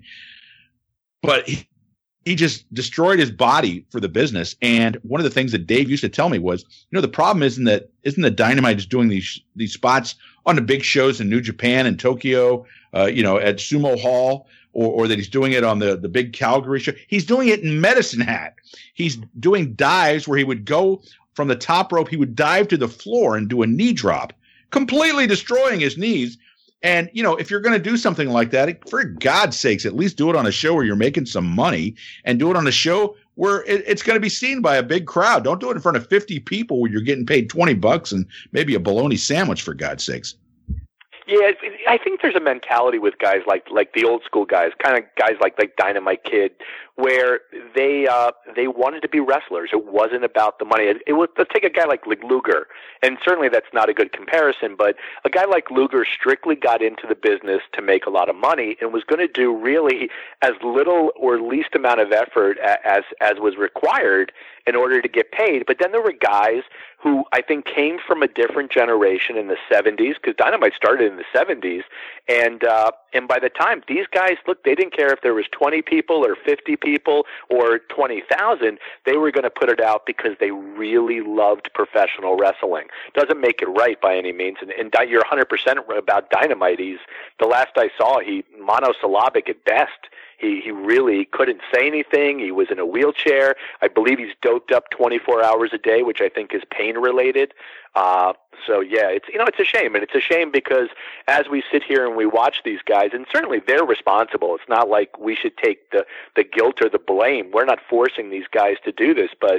But he, He just destroyed his body for the business. And one of the things that Dave used to tell me was, you know, the problem isn't that isn't that Dynamite is doing these these spots on the big shows in New Japan and Tokyo, uh, you know, at Sumo Hall, or, or that he's doing it on the, the big Calgary show. He's doing it in Medicine Hat. He's doing dives where he would go from the top rope. He would dive to the floor and do a knee drop, completely destroying his knees. And, you know, if you're going to do something like that, for God's sakes, at least do it on a show where you're making some money, and do it on a show where it, it's going to be seen by a big crowd. Don't do it in front of fifty people where you're getting paid twenty bucks and maybe a bologna sandwich, for God's sakes. Yeah, I think there's a mentality with guys like like the old school guys, kind of guys like like Dynamite Kid, where they uh, they wanted to be wrestlers. It wasn't about the money. It, it was, let's take a guy like, like Luger, and certainly that's not a good comparison, but a guy like Luger strictly got into the business to make a lot of money and was going to do really as little or least amount of effort as as was required in order to get paid. But then there were guys who I think came from a different generation in the seventies, because Dynamite started in the seventies, and uh, and by the time these guys, look, they didn't care if there was twenty people or fifty people or twenty thousand. They were going to put it out because they really loved professional wrestling. Doesn't make it right by any means, and, and you're one hundred percent about Dynamite. He's, the last I saw, he monosyllabic at best. He he really couldn't say anything. He was in a wheelchair. I believe he's doped up twenty-four hours a day, which I think is pain related. Uh, so yeah, it's, you know, it's a shame, and it's a shame because as we sit here and we watch these guys, and certainly they're responsible. It's not like we should take the the guilt or the blame. We're not forcing these guys to do this, but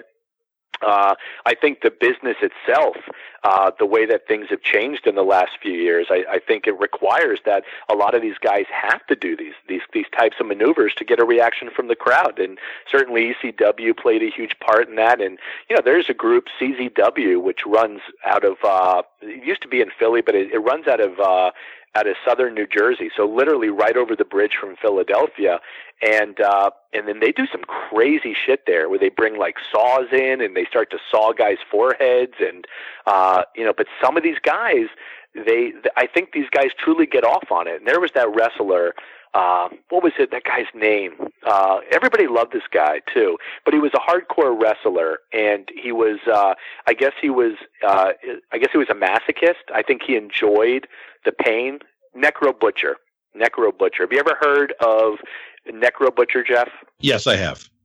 Uh, I think the business itself, uh, the way that things have changed in the last few years, I, I think it requires that a lot of these guys have to do these, these, these types of maneuvers to get a reaction from the crowd. And certainly E C W played a huge part in that. And, you know, there's a group, C Z W, which runs out of, uh, it used to be in Philly, but it, it runs out of, uh, out of southern New Jersey, so literally right over the bridge from Philadelphia, and uh, and then they do some crazy shit there where they bring like saws in and they start to saw guys' foreheads, and uh, you know. But some of these guys, they, I think these guys truly get off on it. And there was that wrestler. Uh, what was it? That guy's name? Uh, everybody loved this guy too, but he was a hardcore wrestler, and he was, uh, I guess he was, uh, I guess he was a masochist. I think he enjoyed the pain. Necro Butcher. Necro Butcher. Have you ever heard of Necro Butcher, Jeff? Yes, I have.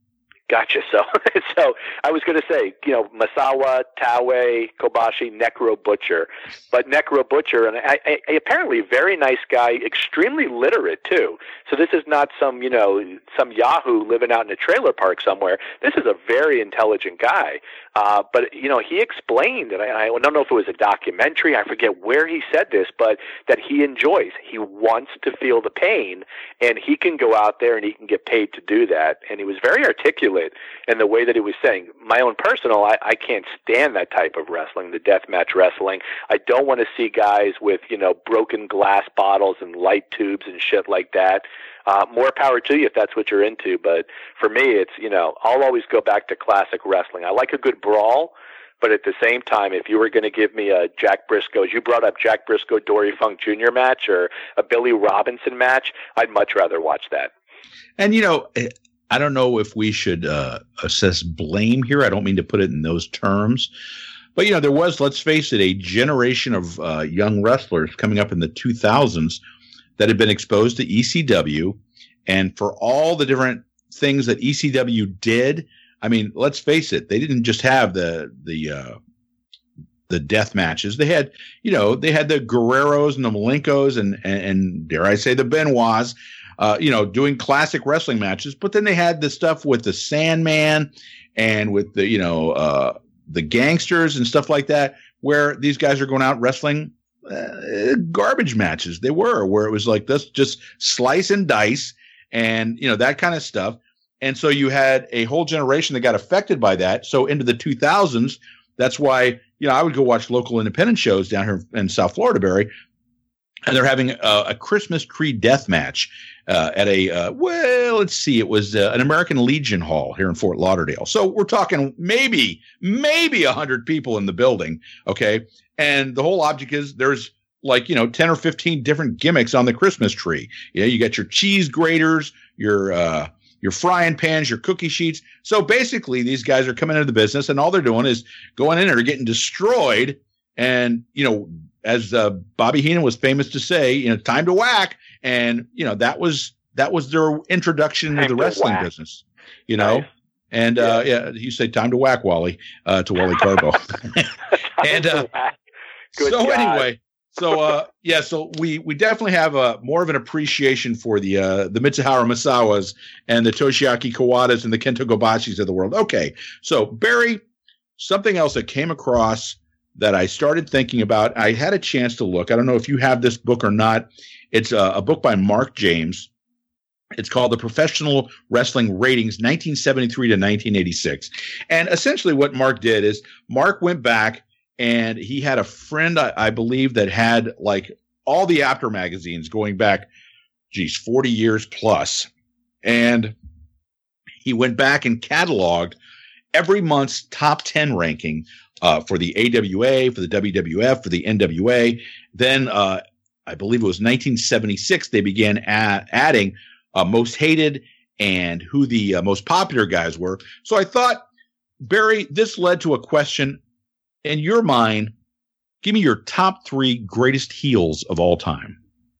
Gotcha. So, so I was going to say, you know, Misawa, Taue, Kobashi, Necro Butcher, but Necro Butcher, and I, I, apparently very nice guy, extremely literate too. So this is not some, you know, some Yahoo living out in a trailer park somewhere. This is a very intelligent guy. Uh, but you know, he explained, and I, I don't know if it was a documentary, I forget where he said this, but that he enjoys, he wants to feel the pain, and he can go out there and he can get paid to do that. And he was very articulate in the way that he was saying. My own personal, I, I can't stand that type of wrestling, the deathmatch wrestling. I don't want to see guys with, you know, broken glass bottles and light tubes and shit like that. Uh, more power to you if that's what you're into. But for me, it's, you know, I'll always go back to classic wrestling. I like a good brawl, but at the same time, if you were going to give me a Jack Briscoe, as you brought up Jack Briscoe, Dory Funk Junior match or a Billy Robinson match, I'd much rather watch that. And, you know, I don't know if we should uh, assess blame here. I don't mean to put it in those terms. But, you know, there was, let's face it, a generation of uh, young wrestlers coming up in the two thousands that had been exposed to E C W. And for all the different things that E C W did, I mean, let's face it, they didn't just have the the uh, the death matches. They had, you know, they had the Guerreros and the Malenkos and, and, and dare I say, the Benoits. Uh, you know, doing classic wrestling matches, but then they had the stuff with the Sandman and with the, you know, uh, the gangsters and stuff like that, where these guys are going out wrestling uh, garbage matches. They were, where it was like this, just slice and dice and, you know, that kind of stuff. And so you had a whole generation that got affected by that. So into the two thousands, that's why, you know, I would go watch local independent shows down here in South Florida, Barry, and they're having a, a Christmas tree death match uh, at a, uh, well, let's see, it was uh, an American Legion Hall here in Fort Lauderdale. So we're talking maybe, maybe one hundred people in the building, okay? And the whole object is there's like, you know, ten or fifteen different gimmicks on the Christmas tree. You know, you got your cheese graters, your uh, your frying pans, your cookie sheets. So basically these guys are coming into the business and all they're doing is going in there, getting destroyed. And, you know, as uh, Bobby Heenan was famous to say, you know, time to whack. And, you know, that was that was their introduction time to the to wrestling whack. business, you know. Nice. And, yeah. Uh, yeah, you say time to whack, Wally, uh, to Wally Carbo. and uh, so God. anyway, so, uh, yeah, so we we definitely have a, more of an appreciation for the uh, the Mitsuharu Misawas and the Toshiaki Kawadas and the Kento Kobashis of the world. Okay, so, Barry, something else that came across that I started thinking about. I had a chance to look. I don't know if you have this book or not. It's a, a book by Mark James. It's called The Professional Wrestling Ratings, nineteen seventy-three to nineteen eighty-six. And essentially what Mark did is Mark went back and he had a friend, I, I believe, that had like all the After magazines going back, geez, forty years plus. And he went back and cataloged every month's top ten ranking uh, for the A W A, for the W W F, for the N W A. Then uh, I believe it was nineteen seventy-six, they began a- adding uh, most hated and who the uh, most popular guys were. So I thought, Barry, this led to a question. In your mind, give me your top three greatest heels of all time.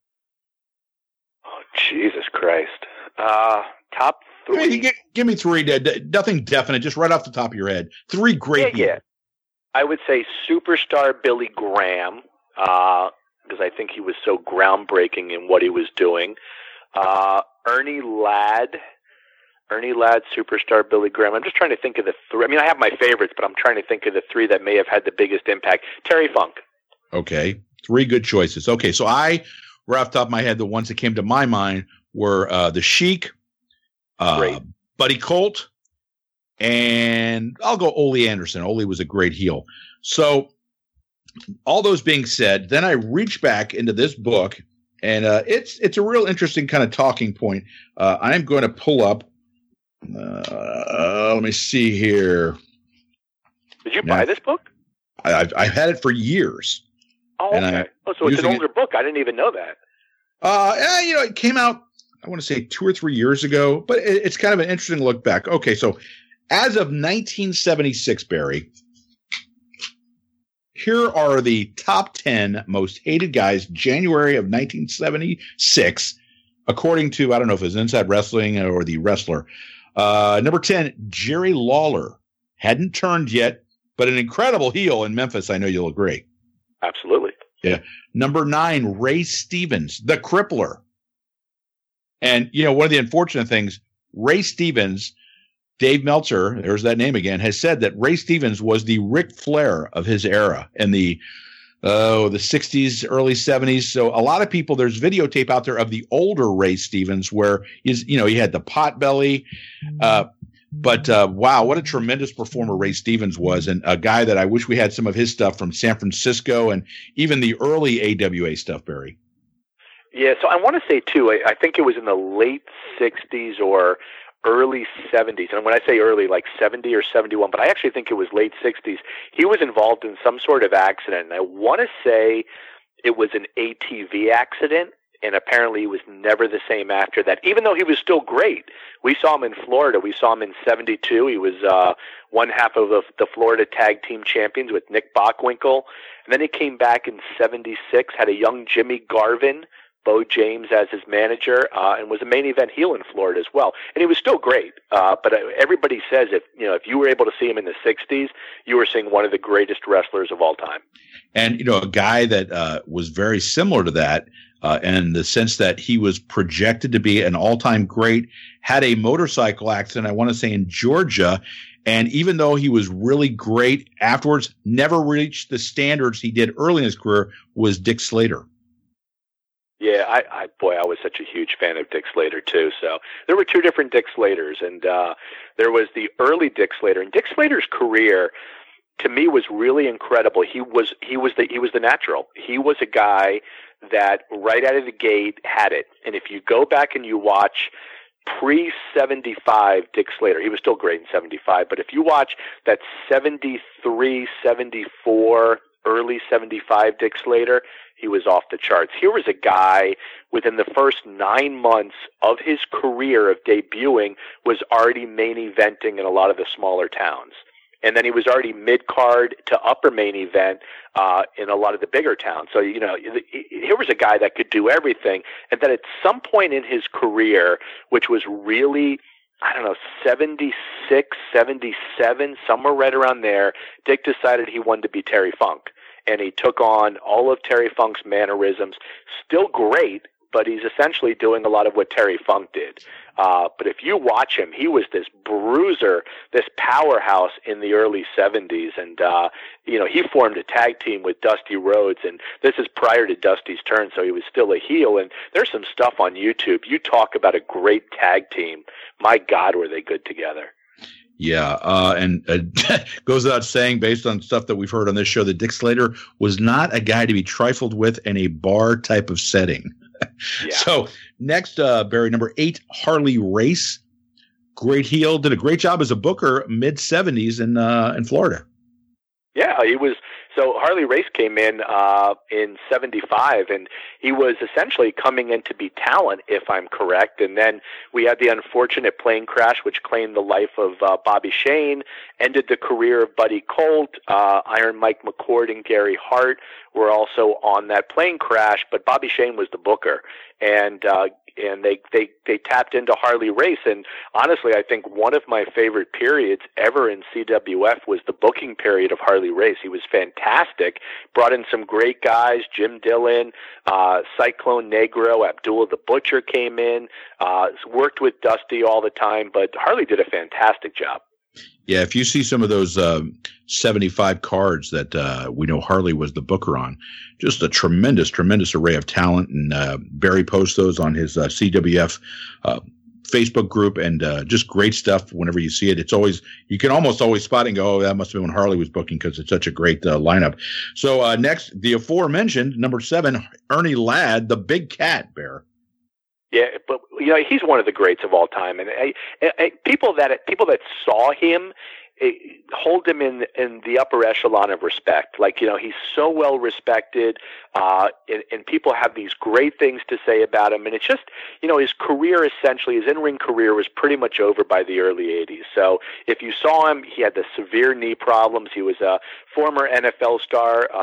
Oh, Jesus Christ. Uh, top three? I mean, give, give me three, nothing definite, just right off the top of your head. Three great yeah, heels. Yeah. I would say superstar Billy Graham, uh, because I think he was so groundbreaking in what he was doing. Uh, Ernie Ladd. Ernie Ladd, superstar Billy Graham. I'm just trying to think of the three. I mean, I have my favorites, but I'm trying to think of the three that may have had the biggest impact. Terry Funk. Okay. Three good choices. Okay. So I, right off the top of my head, the ones that came to my mind were uh, the Sheik, uh, Buddy Colt, and I'll go Ole Anderson. Ole was a great heel. So all those being said, then I reach back into this book, and uh, it's it's a real interesting kind of talking point. Uh, I'm going to pull up. Uh, let me see here. Did you now, buy this book? I, I've I've had it for years. Oh, okay. Oh, so it's an older it. book. I didn't even know that. Uh, yeah, you know, it came out, I want to say two or three years ago, but it, it's kind of an interesting look back. Okay, so as of nineteen seventy-six, Barry, here are the top ten most hated guys, January of nineteen seventy-six, according to, I don't know if it was Inside Wrestling or The Wrestler. Uh, number ten, Jerry Lawler. Hadn't turned yet, but an incredible heel in Memphis. I know you'll agree. Absolutely. Yeah. Number nine, Ray Stevens, the Crippler. And, you know, one of the unfortunate things, Ray Stevens, Dave Meltzer, there's that name again, has said that Ray Stevens was the Ric Flair of his era in the oh the sixties, early seventies. So a lot of people, there's videotape out there of the older Ray Stevens where he's, you know, he had the pot belly. Uh, but uh, wow, what a tremendous performer Ray Stevens was, and a guy that I wish we had some of his stuff from San Francisco and even the early A W A stuff, Barry. Yeah, so I want to say too, I, I think it was in the late sixties or early seventies, and when I say early, like seventy or seventy-one, but I actually think it was late sixties, he was involved in some sort of accident, and I want to say it was an A T V accident, and apparently he was never the same after that, even though he was still great. We saw him in Florida. We saw him in seventy-two. He was uh, one half of the, the Florida Tag Team Champions with Nick Bockwinkel, and then he came back in seventy-six, had a young Jimmy Garvin, Bo James as his manager, uh, and was a main event heel in Florida as well. And he was still great. Uh, but everybody says if you know if you were able to see him in the sixties, you were seeing one of the greatest wrestlers of all time. And you know, a guy that uh, was very similar to that, uh, in the sense that he was projected to be an all-time great, had a motorcycle accident, I want to say in Georgia. And even though he was really great afterwards, never reached the standards he did early in his career, was Dick Slater. Yeah, I, I boy, I was such a huge fan of Dick Slater too. So there were two different Dick Slaters, and uh, there was the early Dick Slater. And Dick Slater's career, to me, was really incredible. He was he was the he was the natural. He was a guy that right out of the gate had it. And if you go back and you watch pre seventy-five Dick Slater, he was still great in seventy-five. But if you watch that seventy-three, seventy-four, early seventy-five Dick Slater, he was off the charts. Here was a guy within the first nine months of his career of debuting was already main eventing in a lot of the smaller towns. And then he was already mid-card to upper main event uh, in a lot of the bigger towns. So, you know, here was a guy that could do everything. And then at some point in his career, which was really, I don't know, seventy-six, seventy-seven, somewhere right around there, Dick decided he wanted to be Terry Funk. And he took on all of Terry Funk's mannerisms. Still great, but he's essentially doing a lot of what Terry Funk did. Uh, but if you watch him, he was this bruiser, this powerhouse in the early seventies. And, uh, you know, he formed a tag team with Dusty Rhodes. And this is prior to Dusty's turn, so he was still a heel. And there's some stuff on YouTube. You talk about a great tag team. My God, were they good together. Yeah, uh, and uh, goes without saying, based on stuff that we've heard on this show, that Dick Slater was not a guy to be trifled with in a bar type of setting. Yeah. So next, uh, Barry, number eight, Harley Race. Great heel, did a great job as a booker mid-seventies in uh, in Florida. Yeah, he was. So Harley Race came in uh, in seventy-five, and he was essentially coming in to be talent, if I'm correct. And then we had the unfortunate plane crash, which claimed the life of uh, Bobby Shane, ended the career of Buddy Colt. Uh, Iron Mike McCord and Gary Hart were also on that plane crash, but Bobby Shane was the booker. And uh, and they, they, they tapped into Harley Race. And honestly, I think one of my favorite periods ever in C W F was the booking period of Harley Race. He was fantastic, brought in some great guys, Jim Dillon, uh, Cyclone Negro, Abdullah the Butcher came in, uh, worked with Dusty all the time, but Harley did a fantastic job. Yeah, if you see some of those uh, seventy-five cards that uh, we know Harley was the booker on, just a tremendous, tremendous array of talent. And uh, Barry posts those on his uh, C W F uh, Facebook group, and uh, just great stuff whenever you see it. It's always, you can almost always spot and go, oh, that must have been when Harley was booking, because it's such a great uh, lineup. So uh, next, the aforementioned, number seven, Ernie Ladd, the Big Cat, Bear. Yeah, but you know, he's one of the greats of all time, and I, I, people that people that saw him eh, hold him in in the upper echelon of respect. Like, you know, he's so well respected, uh, and, and people have these great things to say about him. And it's just, you know, his career essentially, his in-ring career was pretty much over by the early eighties. So if you saw him, he had the severe knee problems. He was a former N F L star. Uh,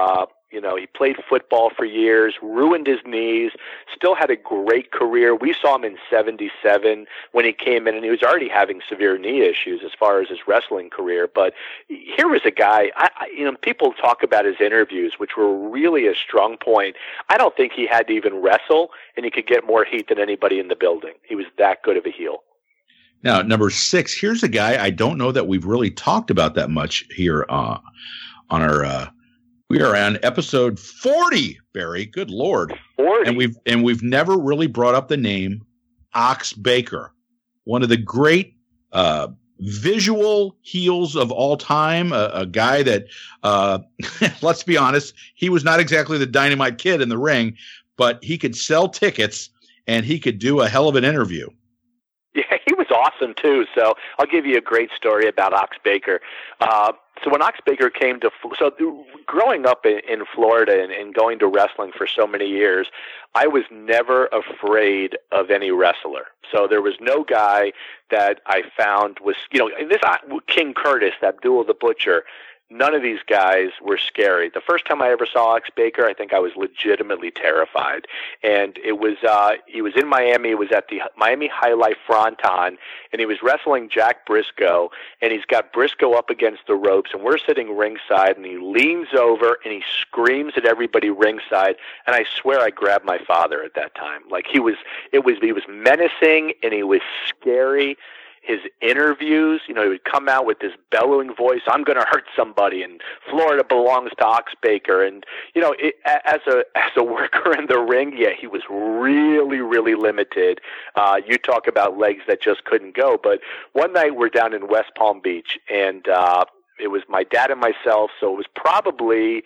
You know, he played football for years, ruined his knees, still had a great career. We saw him in seventy-seven when he came in, and he was already having severe knee issues as far as his wrestling career. But here was a guy, I, I, you know, people talk about his interviews, which were really a strong point. I don't think he had to even wrestle, and he could get more heat than anybody in the building. He was that good of a heel. Now, number six, here's a guy I don't know that we've really talked about that much here uh, on our uh, – we are on episode forty, Barry. Good Lord. forty. And we've and we've never really brought up the name Ox Baker, one of the great uh, visual heels of all time, a, a guy that, uh, let's be honest, he was not exactly the Dynamite Kid in the ring, but he could sell tickets and he could do a hell of an interview. Yeah, he was awesome, too. So I'll give you a great story about Ox Baker. Uh, so when Ox Baker came to – so growing up in, in Florida and, and going to wrestling for so many years, I was never afraid of any wrestler. So there was no guy that I found was – you know, this King Curtis, Abdullah the Butcher – none of these guys were scary. The first time I ever saw Ox Baker, I think I was legitimately terrified. And it was, uh, he was in Miami. It was at the Miami High Life Fronton, and he was wrestling Jack Briscoe, and he's got Briscoe up against the ropes, and we're sitting ringside, and he leans over, and he screams at everybody ringside, and I swear I grabbed my father at that time. Like, he was, it was, he was menacing, and he was scary. His interviews, you know, he would come out with this bellowing voice, I'm going to hurt somebody, and Florida belongs to Ox Baker. And, you know, it, as a as a worker in the ring, yeah, he was really, really limited. Uh, you talk about legs that just couldn't go. But one night we're down in West Palm Beach, and uh, it was my dad and myself, so it was probably...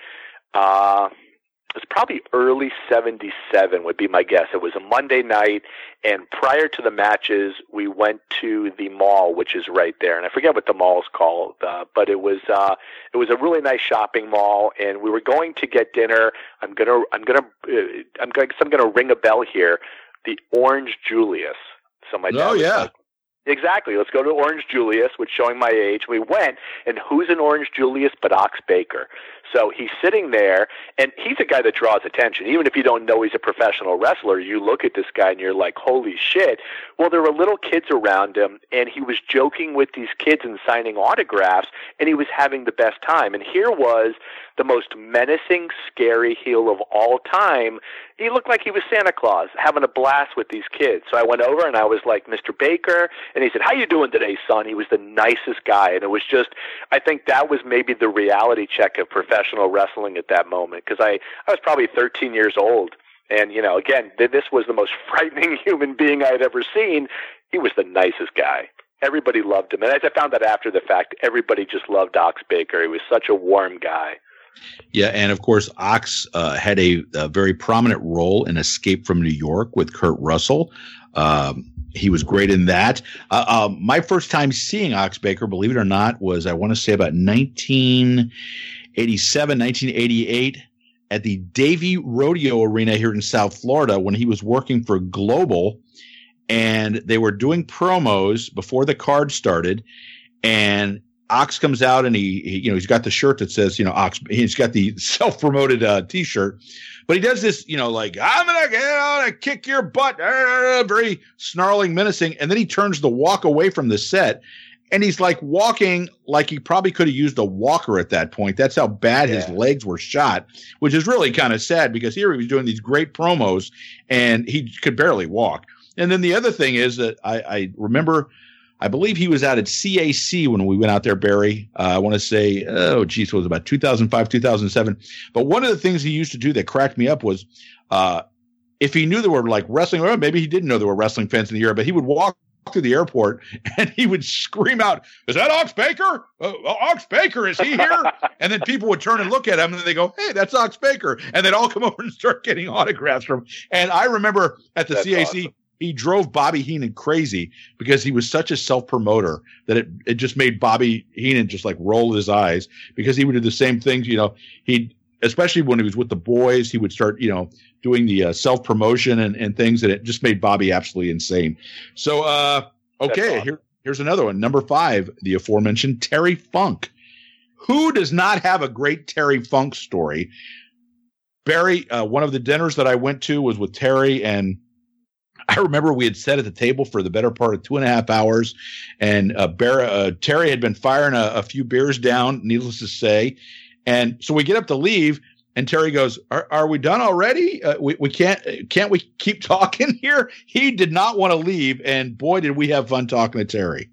Uh, It was probably early seventy-seven would be my guess. It was a Monday night, and prior to the matches, we went to the mall, which is right there. And I forget what the mall's called, uh, but it was uh, it was a really nice shopping mall, and we were going to get dinner. I'm gonna I'm gonna uh, I'm going I'm gonna ring a bell here. The Orange Julius. So my dad oh was yeah. like, exactly. Let's go to Orange Julius, which showing my age. We went, and who's in Orange Julius but Ox Baker? So he's sitting there, and he's a guy that draws attention. Even if you don't know he's a professional wrestler, you look at this guy and you're like, holy shit. Well, there were little kids around him, and he was joking with these kids and signing autographs, and he was having the best time. And here was the most menacing, scary heel of all time. He looked like he was Santa Claus, having a blast with these kids. So I went over, and I was like, Mister Baker, and he said, how you doing today, son? He was the nicest guy, and it was just, I think that was maybe the reality check of professional wrestling at that moment, because I, I was probably thirteen years old. And, you know, again, th- this was the most frightening human being I had ever seen. He was the nicest guy. Everybody loved him. And as I found out after the fact, everybody just loved Ox Baker. He was such a warm guy. Yeah, and of course, Ox uh, had a, a very prominent role in Escape from New York with Kurt Russell. Um, he was great in that. Uh, uh, my first time seeing Ox Baker, believe it or not, was, I want to say, about nineteen eighty-seven, nineteen eighty-eight at the Davie Rodeo Arena here in South Florida when he was working for Global, and they were doing promos before the card started, and Ox comes out and he, he, you know, he's got the shirt that says, you know, Ox, he's got the self-promoted uh, t-shirt, but he does this, you know, like, I'm going to get out and kick your butt, uh, very snarling, menacing. And then he turns to walk away from the set, and he's like walking like he probably could have used a walker at that point. That's how bad yeah. his legs were shot, which is really kind of sad because here he was doing these great promos and he could barely walk. And then the other thing is that I, I remember, I believe he was out at C A C when we went out there, Barry. Uh, I want to say, oh, geez, it was about two thousand five, two thousand seven. But one of the things he used to do that cracked me up was uh, if he knew there were like wrestling, or maybe he didn't know there were wrestling fans in the area, but he would walk through the airport and he would scream out, is that Ox Baker? Uh, Ox Baker, is he here? And then people would turn and look at him and they go, hey, that's Ox Baker. And they'd all come over and start getting autographs from him. And I remember at the that's C A C, awesome. He drove Bobby Heenan crazy because he was such a self-promoter that it, it just made Bobby Heenan just like roll his eyes because he would do the same things. You know, he, especially when he was with the boys, he would start, you know, doing the uh, self-promotion and, and things, and it just made Bobby absolutely insane. So, uh, okay, awesome. here, here's another one. Number five, the aforementioned Terry Funk. Who does not have a great Terry Funk story? Barry, uh, one of the dinners that I went to was with Terry, and I remember we had sat at the table for the better part of two and a half hours, and uh, Barry, uh, Terry had been firing a, a few beers down, needless to say. And so we get up to leave, and Terry goes, are, are we done already? Uh, we, we can't, can't we keep talking here? He did not want to leave, and boy, did we have fun talking to Terry.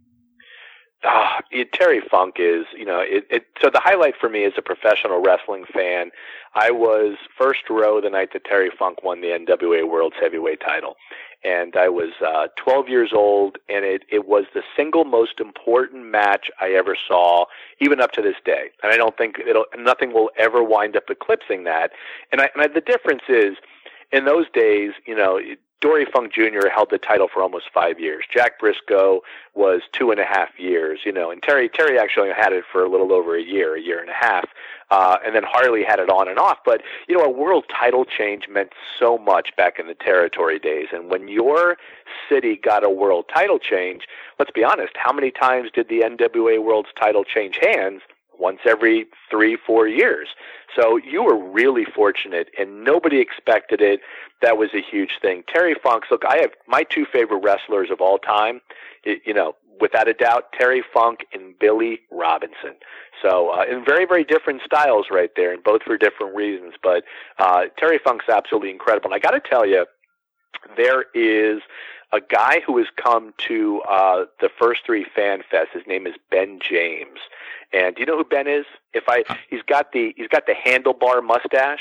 Uh, Terry Funk is, you know, it, it, so the highlight for me as a professional wrestling fan, I was first row the night that Terry Funk won the N W A World's Heavyweight title. And I was uh, twelve years old, and it, it was the single most important match I ever saw, even up to this day. And I don't think it'll, nothing will ever wind up eclipsing that. And, I, and I, the difference is, in those days, you know, Dory Funk Junior held the title for almost five years. Jack Briscoe was two and a half years, you know, and Terry Terry actually had it for a little over a year, a year and a half. Uh, and then Harley had it on and off. But, you know, a world title change meant so much back in the territory days. And when your city got a world title change, let's be honest, how many times did the N W A World's title change hands? Once every three, four years. So you were really fortunate, and nobody expected it. That was a huge thing. Terry Funk, look, I have my two favorite wrestlers of all time, you know, without a doubt, Terry Funk and Billy Robinson. So uh, in very, very different styles right there, and both for different reasons. But uh, Terry Funk's absolutely incredible. And I got to tell you, there is a guy who has come to uh, the first three Fan Fest. His name is Ben James. And do you know who Ben is? If I, he's got the he's got the handlebar mustache.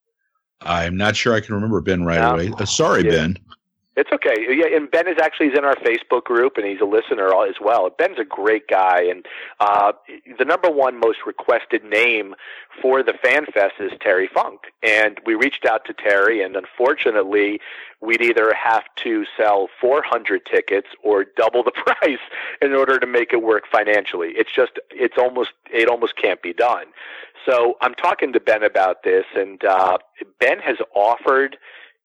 I'm not sure I can remember Ben right no. away. Uh, sorry, yeah. Ben. It's okay. Yeah, and Ben is actually he's in our Facebook group, and he's a listener as well. Ben's a great guy, and uh, the number one most requested name for the Fan Fest is Terry Funk. And we reached out to Terry, and unfortunately, we'd either have to sell four hundred tickets or double the price in order to make it work financially. It's just, it's almost, it almost can't be done. So I'm talking to Ben about this, and uh, Ben has offered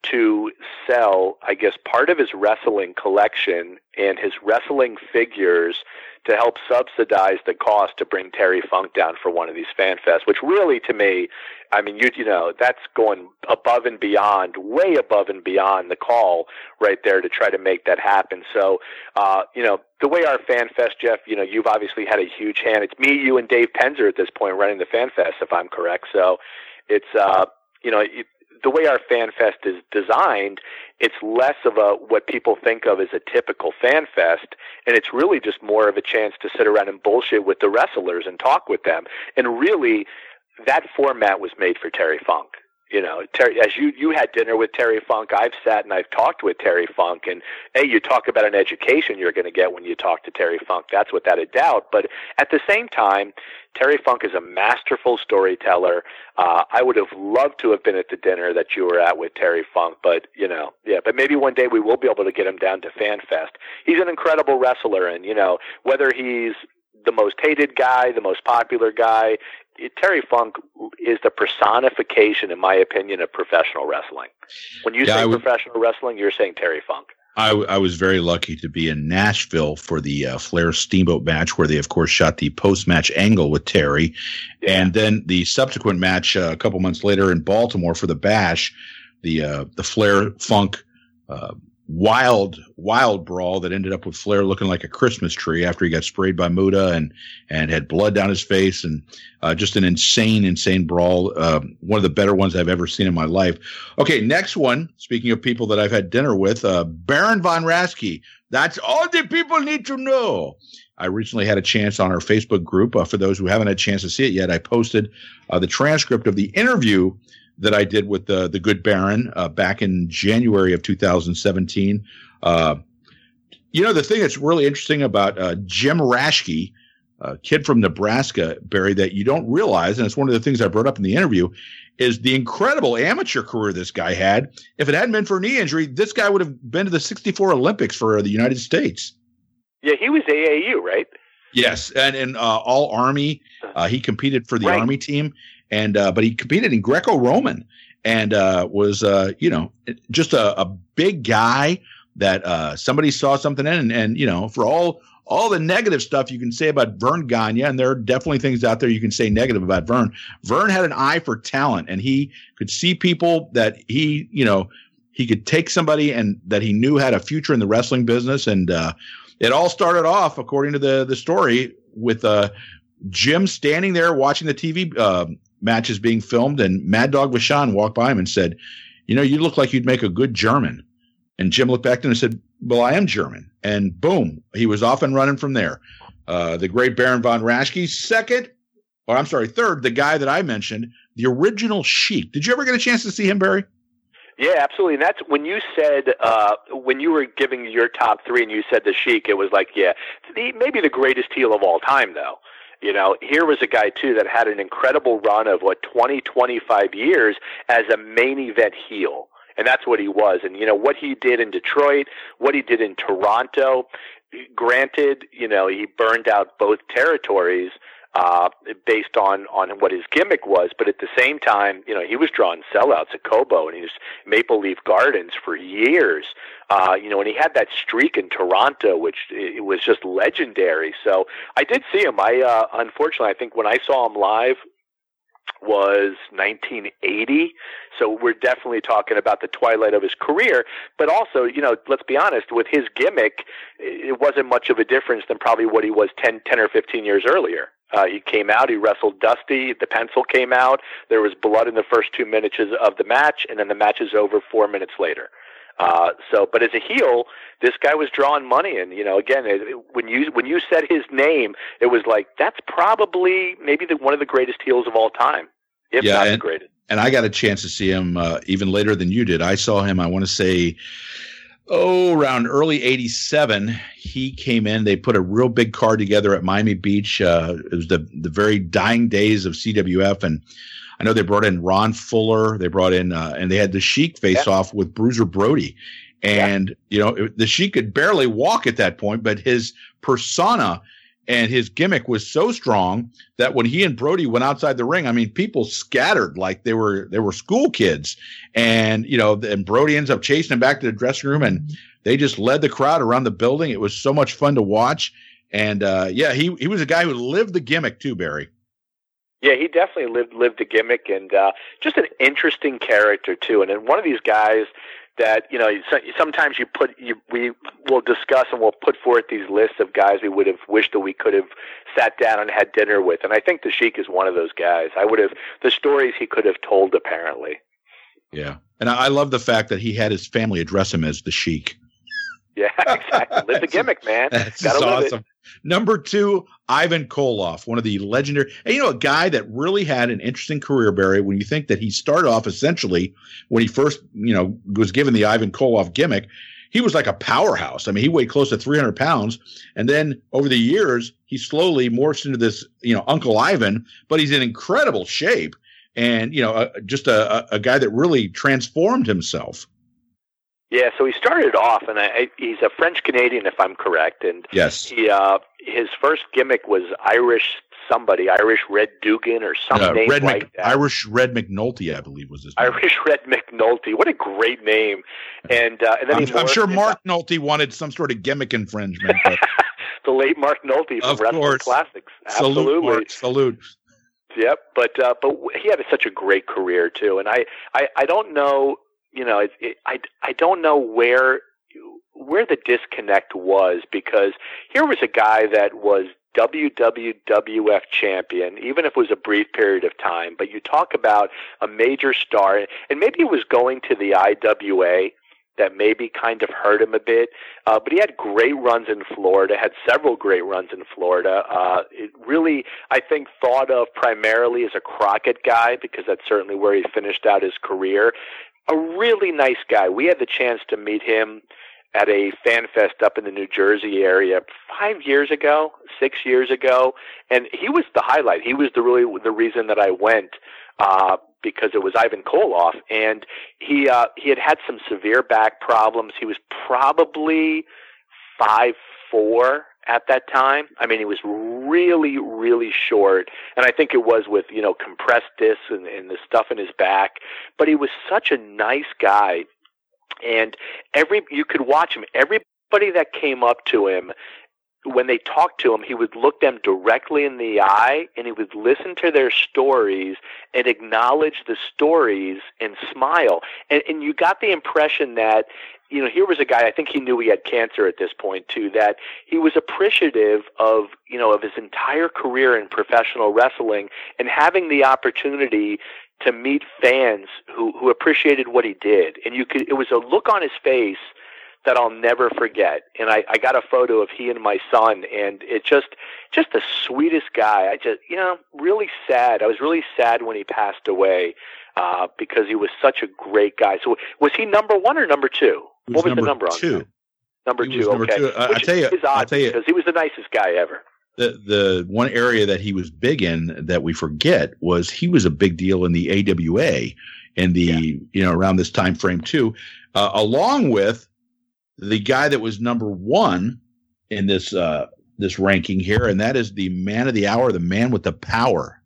to sell, I guess, part of his wrestling collection and his wrestling figures to help subsidize the cost to bring Terry Funk down for one of these Fan Fests, which really, to me, I mean, you you know, that's going above and beyond, way above and beyond the call right there to try to make that happen. So, uh, you know, the way our Fan Fest, Jeff, you know, you've obviously had a huge hand. It's me, you, and Dave Penzer at this point running the Fan Fest, if I'm correct. So it's, uh, you know, it, the way our Fan Fest is designed, it's less of a what people think of as a typical Fan Fest, and it's really just more of a chance to sit around and bullshit with the wrestlers and talk with them. And really, that format was made for Terry Funk. You know, Terry, as you, you had dinner with Terry Funk, I've sat and I've talked with Terry Funk, and hey, you talk about an education you're going to get when you talk to Terry Funk. That's without a doubt. But at the same time, Terry Funk is a masterful storyteller. Uh, I would have loved to have been at the dinner that you were at with Terry Funk, but, you know, yeah, but maybe one day we will be able to get him down to Fan Fest. He's an incredible wrestler, and, you know, whether he's the most hated guy, the most popular guy, Terry Funk is the personification, in my opinion, of professional wrestling. When you yeah, say w- professional wrestling, you're saying Terry Funk. I, I was very lucky to be in Nashville for the uh, Flair Steamboat match, where they, of course, shot the post-match angle with Terry. Yeah. And then the subsequent match uh, a couple months later in Baltimore for the Bash, the uh, the Flair Funk uh, wild, wild brawl that ended up with Flair looking like a Christmas tree after he got sprayed by Muta and, and had blood down his face, and uh, just an insane, insane brawl. Uh, one of the better ones I've ever seen in my life. Okay, next one, speaking of people that I've had dinner with, uh, Baron Von Raschke. That's all the people need to know. I recently had a chance on our Facebook group. Uh, for those who haven't had a chance to see it yet, I posted uh, the transcript of the interview that I did with the the good Baron uh, back in January of two thousand seventeen. Uh, you know, the thing that's really interesting about uh, Jim Raschke, a kid from Nebraska, Barry, that you don't realize, and it's one of the things I brought up in the interview, is the incredible amateur career this guy had. If it hadn't been for a knee injury, this guy would have been to the sixty-four Olympics for the United States. Yeah, he was A A U, right? Yes, and in uh, all Army, uh, he competed for the right. Army team. And, uh, but he competed in Greco-Roman and, uh, was, uh, you know, just a, a big guy that uh, somebody saw something in, and, and you know, for all all the negative stuff you can say about Verne Gagne, and there are definitely things out there you can say negative about Verne. Verne had an eye for talent, and he could see people that he, you know, he could take somebody and that he knew had a future in the wrestling business. And uh, it all started off, according to the the story, with uh, Jim standing there watching the T V uh, matches being filmed, and Mad Dog Vachon walked by him and said, "You know, you look like you'd make a good German." And Jim looked back at him and said, "Well, I am German." And boom, he was off and running from there. Uh, the great Baron von Raschke. Second, or I'm sorry, third, the guy that I mentioned, the original Sheik. Did you ever get a chance to see him, Barry? Yeah, absolutely. And that's when you said, uh, when you were giving your top three and you said the Sheik, it was like, yeah, the, maybe the greatest heel of all time, though. You know, here was a guy, too, that had an incredible run of, what, twenty, twenty-five years as a main event heel. And that's what he was. And, you know, what he did in Detroit, what he did in Toronto, granted, you know, he burned out both territories uh, based on, on what his gimmick was. But at the same time, you know, he was drawing sellouts at Cobo and he was Maple Leaf Gardens for years. Uh, you know, and he had that streak in Toronto, which it was just legendary. So I did see him. I, uh, unfortunately, I think when I saw him live, was nineteen eighty. So we're definitely talking about the twilight of his career. But also, you know, let's be honest, with his gimmick, it wasn't much of a difference than probably what he was ten, ten or fifteen years earlier. Uh, he came out, he wrestled Dusty, the pencil came out, there was blood in the first two minutes of the match, and then the match is over four minutes later. Uh, so, but as a heel, this guy was drawing money, and you know, again, it, it, when you when you said his name, it was like that's probably maybe the, one of the greatest heels of all time, if yeah, not and, the greatest. And I got a chance to see him uh, even later than you did. I saw him, I want to say, oh, around early eighty-seven. He came in. They put a real big card together at Miami Beach. Uh, it was the the very dying days of C W F, and I know they brought in Ron Fuller. They brought in, uh, and they had the Sheik face yeah. off with Bruiser Brody. And, yeah. you know, it, the Sheik could barely walk at that point, but his persona and his gimmick was so strong that when he and Brody went outside the ring, I mean, people scattered like they were, they were school kids. And, you know, and Brody ends up chasing him back to the dressing room, and they just led the crowd around the building. It was so much fun to watch. And, uh, yeah, he, he was a guy who lived the gimmick too, Barry. Yeah, he definitely lived lived the gimmick, and uh, just an interesting character too. And then one of these guys that you know, sometimes you put you we will discuss and we'll put forth these lists of guys we would have wished that we could have sat down and had dinner with. And I think the Sheik is one of those guys. I would have the stories he could have told, apparently. Yeah, and I love the fact that he had his family address him as the Sheik. Yeah, exactly. Live the gimmick, man. That's Gotta live awesome. it. Number two, Ivan Koloff, one of the legendary, and you know, a guy that really had an interesting career, Barry, when you think that he started off essentially when he first, you know, was given the Ivan Koloff gimmick, he was like a powerhouse. I mean, he weighed close to three hundred pounds. And then over the years, he slowly morphs into this, you know, Uncle Ivan, but he's in incredible shape. And, you know, uh, just a, a guy that really transformed himself. Yeah, so he started off, and I, he's a French Canadian, if I'm correct. And yes, he uh, his first gimmick was Irish somebody, Irish Red Dugan or some uh, name Red like Mc, that. Irish Red McNulty, I believe, was his name. Irish Red McNulty. What a great name! And uh, and then I'm, he I'm sure Mark into, Nolte wanted some sort of gimmick infringement. But the late Mark Nolte from of Wrestling course. Classics. Salute, Absolutely, Mark, salute. Yep, but uh, but he had such a great career too, and I I, I don't know. You know, it, it, I, I don't know where where the disconnect was, because here was a guy that was W W F champion, even if it was a brief period of time. But you talk about a major star, and maybe it was going to the I W A that maybe kind of hurt him a bit. Uh, but he had great runs in Florida, had several great runs in Florida. Uh, it really, I think, thought of primarily as a Crockett guy, because that's certainly where he finished out his career. A really nice guy. We had the chance to meet him at a fan fest up in the New Jersey area five years ago, six years ago, and he was the highlight. He was the really the reason that I went, uh, because it was Ivan Koloff, and he uh, he had had some severe back problems. He was probably five four at that time. I mean, he was really, really short, and I think it was with, you know, compressed discs and, and the stuff in his back, but he was such a nice guy. And every you could watch him. Everybody that came up to him, when they talked to him, he would look them directly in the eye, and he would listen to their stories and acknowledge the stories and smile. And, and you got the impression that, you know, here was a guy, I think he knew he had cancer at this point too, that he was appreciative of, you know, of his entire career in professional wrestling and having the opportunity to meet fans who, who appreciated what he did. And you could, it was a look on his face that I'll never forget. And I, I got a photo of he and my son, and it just, just the sweetest guy. I just, you know, really sad. I was really sad when he passed away, uh, because he was such a great guy. So was he number one or number two? Was what was number the number two. on that? Number he two. Number okay. two. I, Which I tell you, is odd I tell you, because he was the nicest guy ever. The the one area that he was big in that we forget was he was a big deal in the A W A in the, yeah. you know, around this time frame too, uh, along with the guy that was number one in this uh, this ranking here, and that is the man of the hour, the man with the power.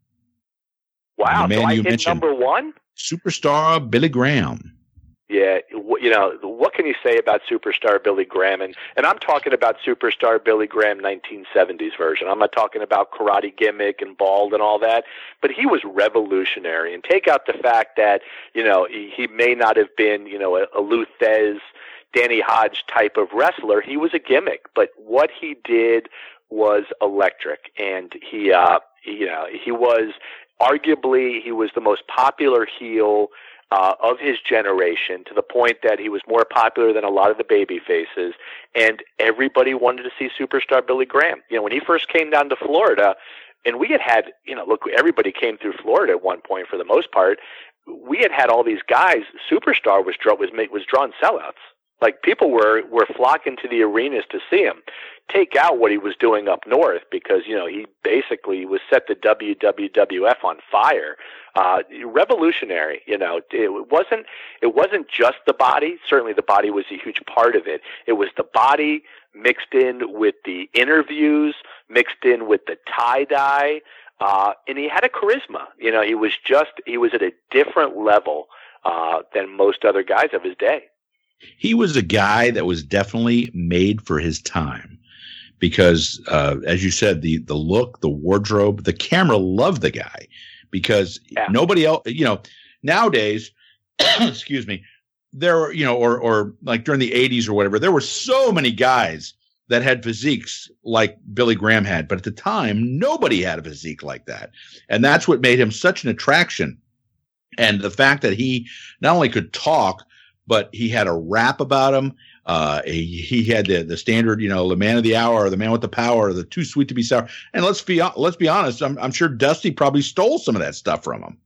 Wow, the man so I you hit mentioned, number one? Superstar Billy Graham. Yeah, you know, what can you say about Superstar Billy Graham? And, and I'm talking about Superstar Billy Graham nineteen seventies version. I'm not talking about karate gimmick and bald and all that, but he was revolutionary. And take out the fact that, you know, he, he may not have been, you know, a, a Lou Thesz, Danny Hodge type of wrestler. He was a gimmick, but what he did was electric. And he, uh, you know, he was arguably, he was the most popular heel Uh, of his generation, to the point that he was more popular than a lot of the baby faces, and everybody wanted to see Superstar Billy Graham. You know, when he first came down to Florida, and we had had, you know, look, everybody came through Florida at one point for the most part. We had had all these guys. Superstar was draw, was was drawing sellouts. Like, people were, were flocking to the arenas to see him. Take out what he was doing up north, because, you know, he basically was set the W W F on fire. Uh, revolutionary, you know, it wasn't, it wasn't just the body. Certainly the body was a huge part of it. It was the body mixed in with the interviews, mixed in with the tie-dye, uh, and he had a charisma. You know, he was just, he was at a different level, uh, than most other guys of his day. He was a guy that was definitely made for his time because, uh, as you said, the, the look, the wardrobe, the camera loved the guy because yeah. nobody else, you know, nowadays, excuse me, there were, you know, or, or like during the eighties or whatever, there were so many guys that had physiques like Billy Graham had. But at the time, nobody had a physique like that. And that's what made him such an attraction. And the fact that he not only could talk, but he had a rap about him. Uh, he, he had the, the standard, you know, the man of the hour, or the man with the power, or the too sweet to be sour. And let's be let's be honest. I'm, I'm sure Dusty probably stole some of that stuff from him.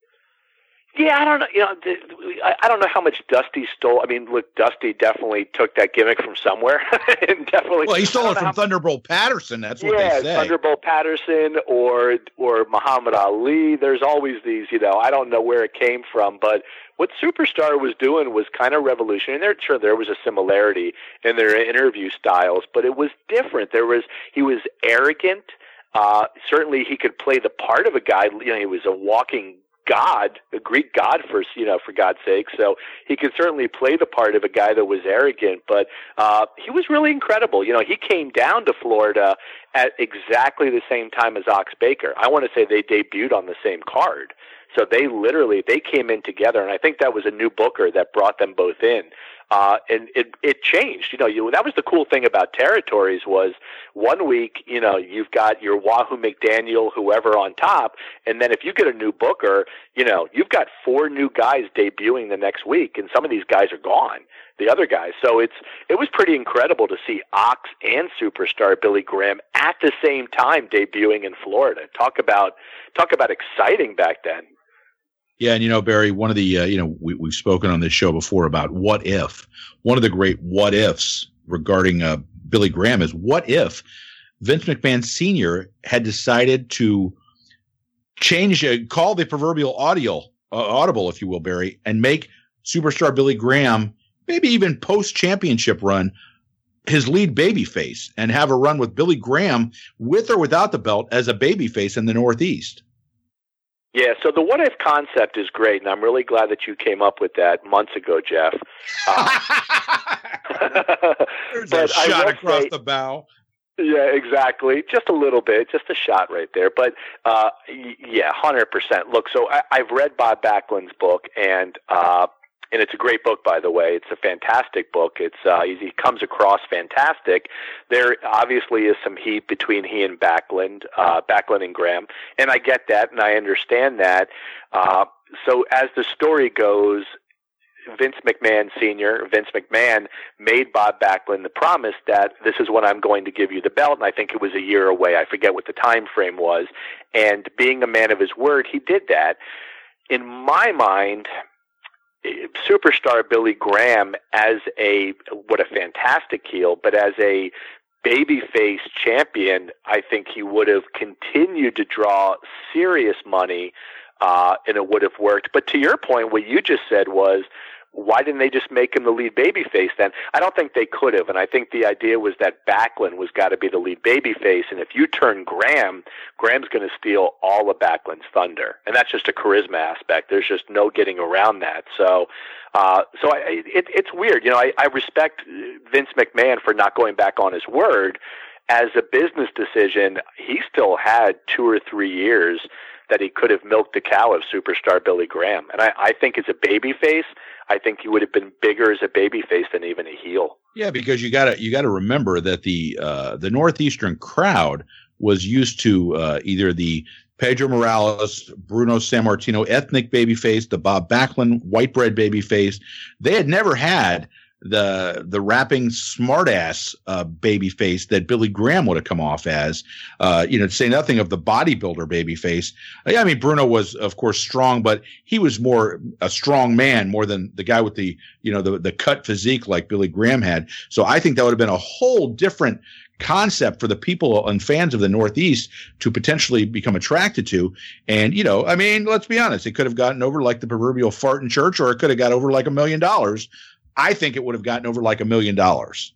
Yeah, I don't know. You know, I don't know how much Dusty stole. I mean, look, Dusty definitely took that gimmick from somewhere, and definitely. Well, he stole it from Thunderbolt Patterson. That's what yeah, they say. Thunderbolt Patterson or or Muhammad Ali. There's always these. You know, I don't know where it came from, but what Superstar was doing was kind of revolutionary. And there, sure, there was a similarity in their interview styles, but it was different. There was he was arrogant. Uh, certainly, he could play the part of a guy. You know, he was a walking God, a Greek god for, you know, for God's sake. So he could certainly play the part of a guy that was arrogant, but uh, he was really incredible. You know, he came down to Florida at exactly the same time as Ox Baker. I want to say they debuted on the same card. So they literally, they came in together, and I think that was a new booker that brought them both in. Uh, and it, it changed. You know, you, that was the cool thing about territories was one week, you know, you've got your Wahoo McDaniel, whoever on top, and then if you get a new booker, you know, you've got four new guys debuting the next week, and some of these guys are gone, the other guys. So it's it was pretty incredible to see Ox and Superstar Billy Graham at the same time debuting in Florida. Talk about talk about exciting back then. Yeah, and you know, Barry, one of the, uh, you know, we, we've spoken on this show before about what if. One of the great what ifs regarding uh, Billy Graham is what if Vince McMahon Senior had decided to change, uh, call the proverbial audio, uh, audible, if you will, Barry, and make Superstar Billy Graham, maybe even post-championship run, his lead babyface, and have a run with Billy Graham with or without the belt as a babyface in the Northeast. Yeah, so the what if concept is great, and I'm really glad that you came up with that months ago, Jeff. Uh, There's a shot across say, the bow. Yeah, exactly. Just a little bit, just a shot right there. But uh, yeah, one hundred percent. Look, so I, I've read Bob Backlund's book, and uh, and it's a great book, by the way. It's a fantastic book. It's uh, he comes across fantastic. There obviously is some heat between he and Backlund, uh, Backlund and Graham, and I get that, and I understand that. Uh, so as the story goes, Vince McMahon Senior, Vince McMahon, made Bob Backlund the promise that this is when I'm going to give you the belt, and I think it was a year away. I forget what the time frame was. And being a man of his word, he did that. In my mind, superstar Billy Graham as a, what a fantastic heel, but as a babyface champion, I think he would have continued to draw serious money, uh, and it would have worked. But to your point, what you just said was, why didn't they just make him the lead babyface then? I don't think they could have, and I think the idea was that Backlund was got to be the lead babyface, and if you turn Graham, Graham's going to steal all of Backlund's thunder, and that's just a charisma aspect. There's just no getting around that. So, uh, so I, it, it's weird. You know, I, I respect Vince McMahon for not going back on his word. As a business decision, he still had two or three years that he could have milked the cow of superstar Billy Graham, and I, I think as a babyface, I think he would have been bigger as a babyface than even a heel. Yeah, because you got to you got to remember that the uh, the Northeastern crowd was used to uh, either the Pedro Morales, Bruno Sammartino ethnic babyface, the Bob Backlund white bread babyface. They had never had the the rapping smartass uh, babyface that Billy Graham would have come off as. Uh, you know, to say nothing of the bodybuilder babyface. I mean, Bruno was, of course, strong, but he was more a strong man more than the guy with the, you know, the, the cut physique like Billy Graham had. So I think that would have been a whole different concept for the people and fans of the Northeast to potentially become attracted to. And, you know, I mean, let's be honest, it could have gotten over like the proverbial fart in church, or it could have got over like a million dollars. I think it would have gotten over like a million dollars.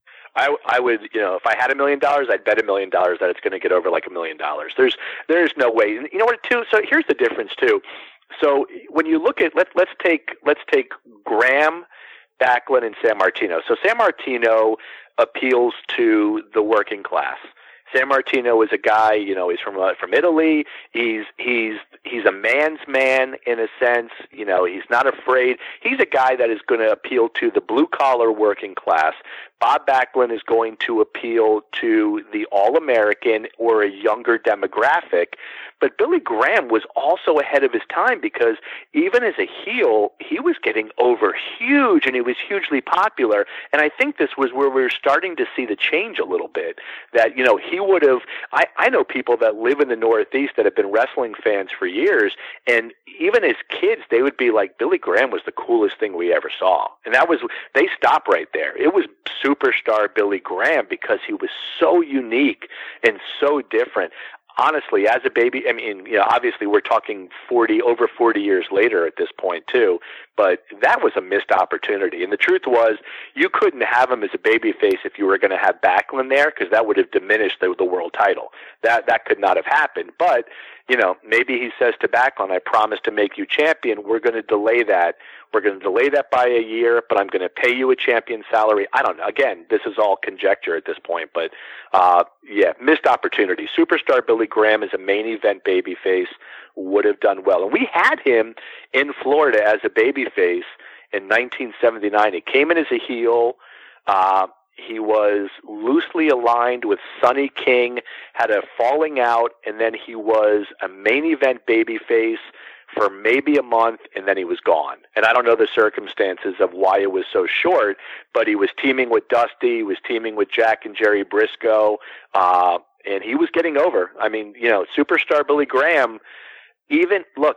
I, I would, you know, if I had a million dollars, I'd bet a million dollars that it's going to get over like a million dollars. There's, there's no way. You know what, too? So here's the difference, too. So when you look at, let, let's take, let's take Graham, Backlund, and Sammartino. So Sammartino appeals to the working class. Sammartino is a guy, you know, he's from uh, from Italy. He's he's he's a man's man in a sense. You know, he's not afraid. He's a guy that is going to appeal to the blue collar working class. Bob Backlund is going to appeal to the all-American or a younger demographic. But Billy Graham was also ahead of his time because even as a heel, he was getting over huge and he was hugely popular. And I think this was where we were starting to see the change a little bit. That, you know, he would have, I, I know people that live in the Northeast that have been wrestling fans for years, and even as kids, they would be like, Billy Graham was the coolest thing we ever saw. And that was, they stop right there. It was superstar Billy Graham because he was so unique and so different. Honestly, as a baby, I mean, you know, obviously we're talking forty, over forty years later at this point too, but that was a missed opportunity. And the truth was, you couldn't have him as a babyface if you were going to have Backlund there, because that would have diminished the, the world title. That that could not have happened. But, you know, maybe he says to Backlund, I promise to make you champion. We're going to delay that. We're going to delay that by a year, but I'm going to pay you a champion salary. I don't know. Again, this is all conjecture at this point, but uh, yeah, missed opportunity. Superstar Billy Graham as a main event babyface would have done well. And we had him in Florida as a babyface in nineteen seventy-nine. He came in as a heel. Uh, he was loosely aligned with Sonny King, had a falling out, and then he was a main event babyface for maybe a month, and then he was gone. And I don't know the circumstances of why it was so short, but he was teaming with Dusty, he was teaming with Jack and Jerry Briscoe, uh, and he was getting over. I mean, you know, superstar Billy Graham, even, look,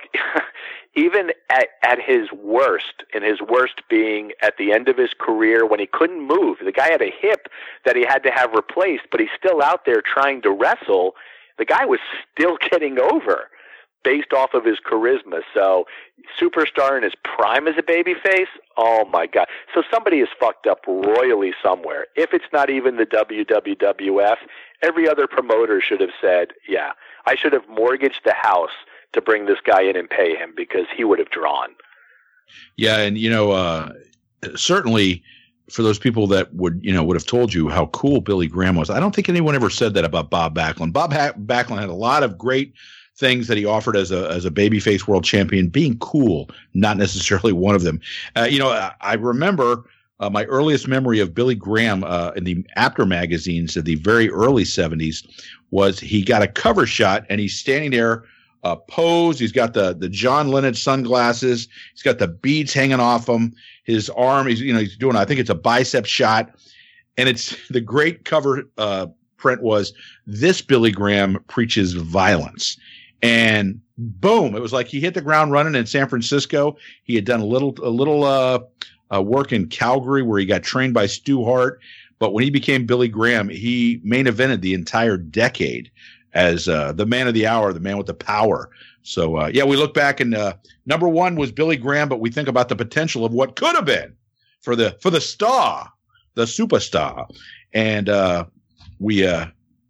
even at, at his worst, and his worst being at the end of his career when he couldn't move, the guy had a hip that he had to have replaced, but he's still out there trying to wrestle, the guy was still getting over based off of his charisma. So superstar in his prime as a babyface, oh my God. So somebody is fucked up royally somewhere. If it's not even the W W F, every other promoter should have said, yeah, I should have mortgaged the house to bring this guy in and pay him because he would have drawn. Yeah, and you know, uh, certainly for those people that would you know would have told you how cool Billy Graham was, I don't think anyone ever said that about Bob Backlund. Bob ha- Backlund had a lot of great things that he offered as a as a babyface world champion. Being cool, not necessarily one of them. Uh, you know, I, I remember. Uh, my earliest memory of Billy Graham uh, in the Apter magazines of the very early seventies was he got a cover shot and he's standing there uh, posed. He's got the the John Lennon sunglasses. He's got the beads hanging off him. His arm, he's you know he's doing I think it's a bicep shot, and it's the great cover uh, print was this Billy Graham preaches violence. And boom, it was like he hit the ground running in San Francisco. He had done a little a little. Uh, Uh, work in Calgary where he got trained by Stu Hart. But when he became Billy Graham, he main evented the entire decade as uh, the man of the hour, the man with the power. So, uh, yeah, we look back and uh, number one was Billy Graham, but we think about the potential of what could have been for the for the star, the superstar. And uh, we uh,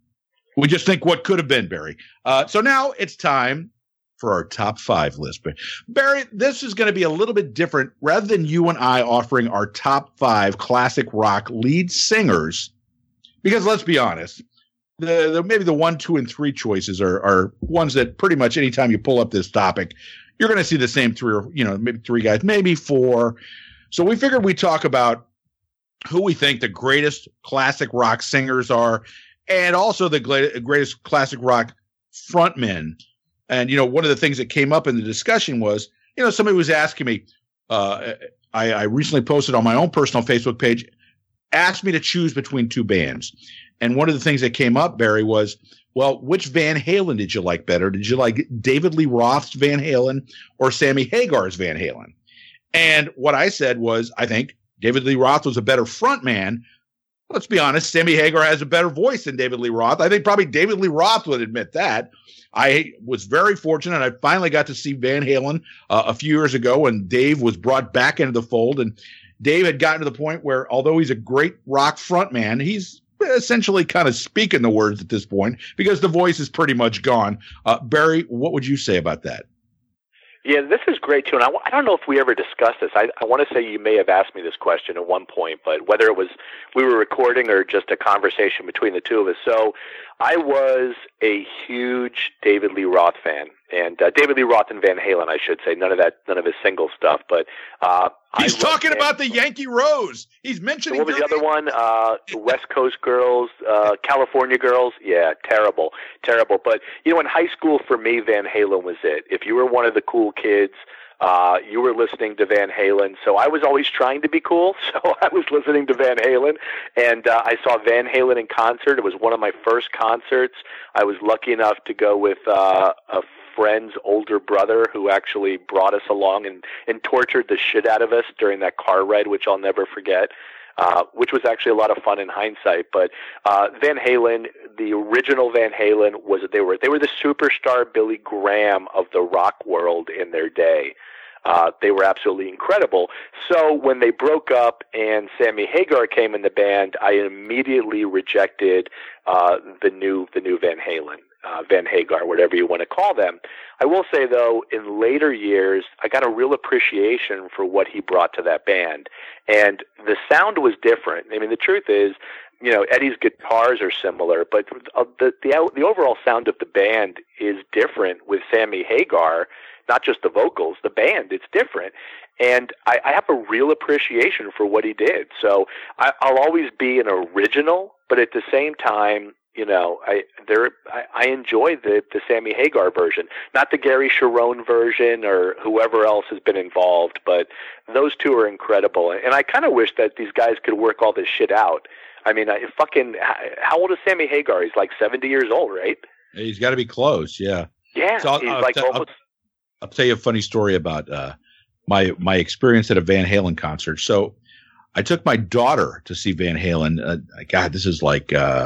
we just think what could have been, Barry. Uh, so now it's time for our top five list. But Barry, this is going to be a little bit different. Rather than you and I offering our top five classic rock lead singers, because let's be honest, the, the maybe the one, two, and three choices are, are ones that pretty much anytime you pull up this topic, you're going to see the same three or, you know, maybe three guys, maybe four. So we figured we'd talk about who we think the greatest classic rock singers are, and also the greatest classic rock frontmen. And, you know, one of the things that came up in the discussion was, you know, somebody was asking me, uh, I, I recently posted on my own personal Facebook page, asked me to choose between two bands. And one of the things that came up, Barry, was, well, which Van Halen did you like better? Did you like David Lee Roth's Van Halen or Sammy Hagar's Van Halen? And what I said was, I think David Lee Roth was a better frontman. Let's be honest, Sammy Hagar has a better voice than David Lee Roth. I think probably David Lee Roth would admit that. I was very fortunate. I finally got to see Van Halen uh, a few years ago when Dave was brought back into the fold. And Dave had gotten to the point where, although he's a great rock frontman, he's essentially kind of speaking the words at this point because the voice is pretty much gone. Uh, Barry, what would you say about that? Yeah, this is great, too. And I, I don't know if we ever discussed this. I, I want to say you may have asked me this question at one point, but whether it was we were recording or just a conversation between the two of us. So I was a huge David Lee Roth fan. And uh, David Lee Roth and Van Halen, I should say. None of that, none of his single stuff. But uh, he's talking Van about the Yankee Rose. He's mentioning. What was the other one? Uh, West Coast Girls, uh, California Girls. Yeah, terrible, terrible. But you know, in high school for me, Van Halen was it. If you were one of the cool kids, uh, you were listening to Van Halen. So I was always trying to be cool. So I was listening to Van Halen, and uh, I saw Van Halen in concert. It was one of my first concerts. I was lucky enough to go with uh, a friend's older brother who actually brought us along and, and tortured the shit out of us during that car ride, which I'll never forget, uh, which was actually a lot of fun in hindsight. But uh, Van Halen, the original Van Halen, was they were they were the superstar Billy Graham of the rock world in their day. Uh, they were absolutely incredible. So when they broke up and Sammy Hagar came in the band, I immediately rejected uh, the new the new Van Halen. Uh, Van Hagar, whatever you want to call them. I will say, though, in later years, I got a real appreciation for what he brought to that band. And the sound was different. I mean, the truth is, you know, Eddie's guitars are similar, but uh, the, the the overall sound of the band is different with Sammy Hagar, not just the vocals, the band, it's different. And I, I have a real appreciation for what he did. So I, I'll always be an original, but at the same time, you know, I there I, I enjoy the the Sammy Hagar version, not the Gary Cherone version or whoever else has been involved, but those two are incredible. And I kind of wish that these guys could work all this shit out. I mean, I fucking how old is Sammy Hagar? He's like seventy years old, right? He's got to be close, yeah. Yeah, so I'll, he's I'll like t- almost. I'll, I'll tell you a funny story about uh, my my experience at a Van Halen concert. So I took my daughter to see Van Halen. Uh, God, this is like. Uh,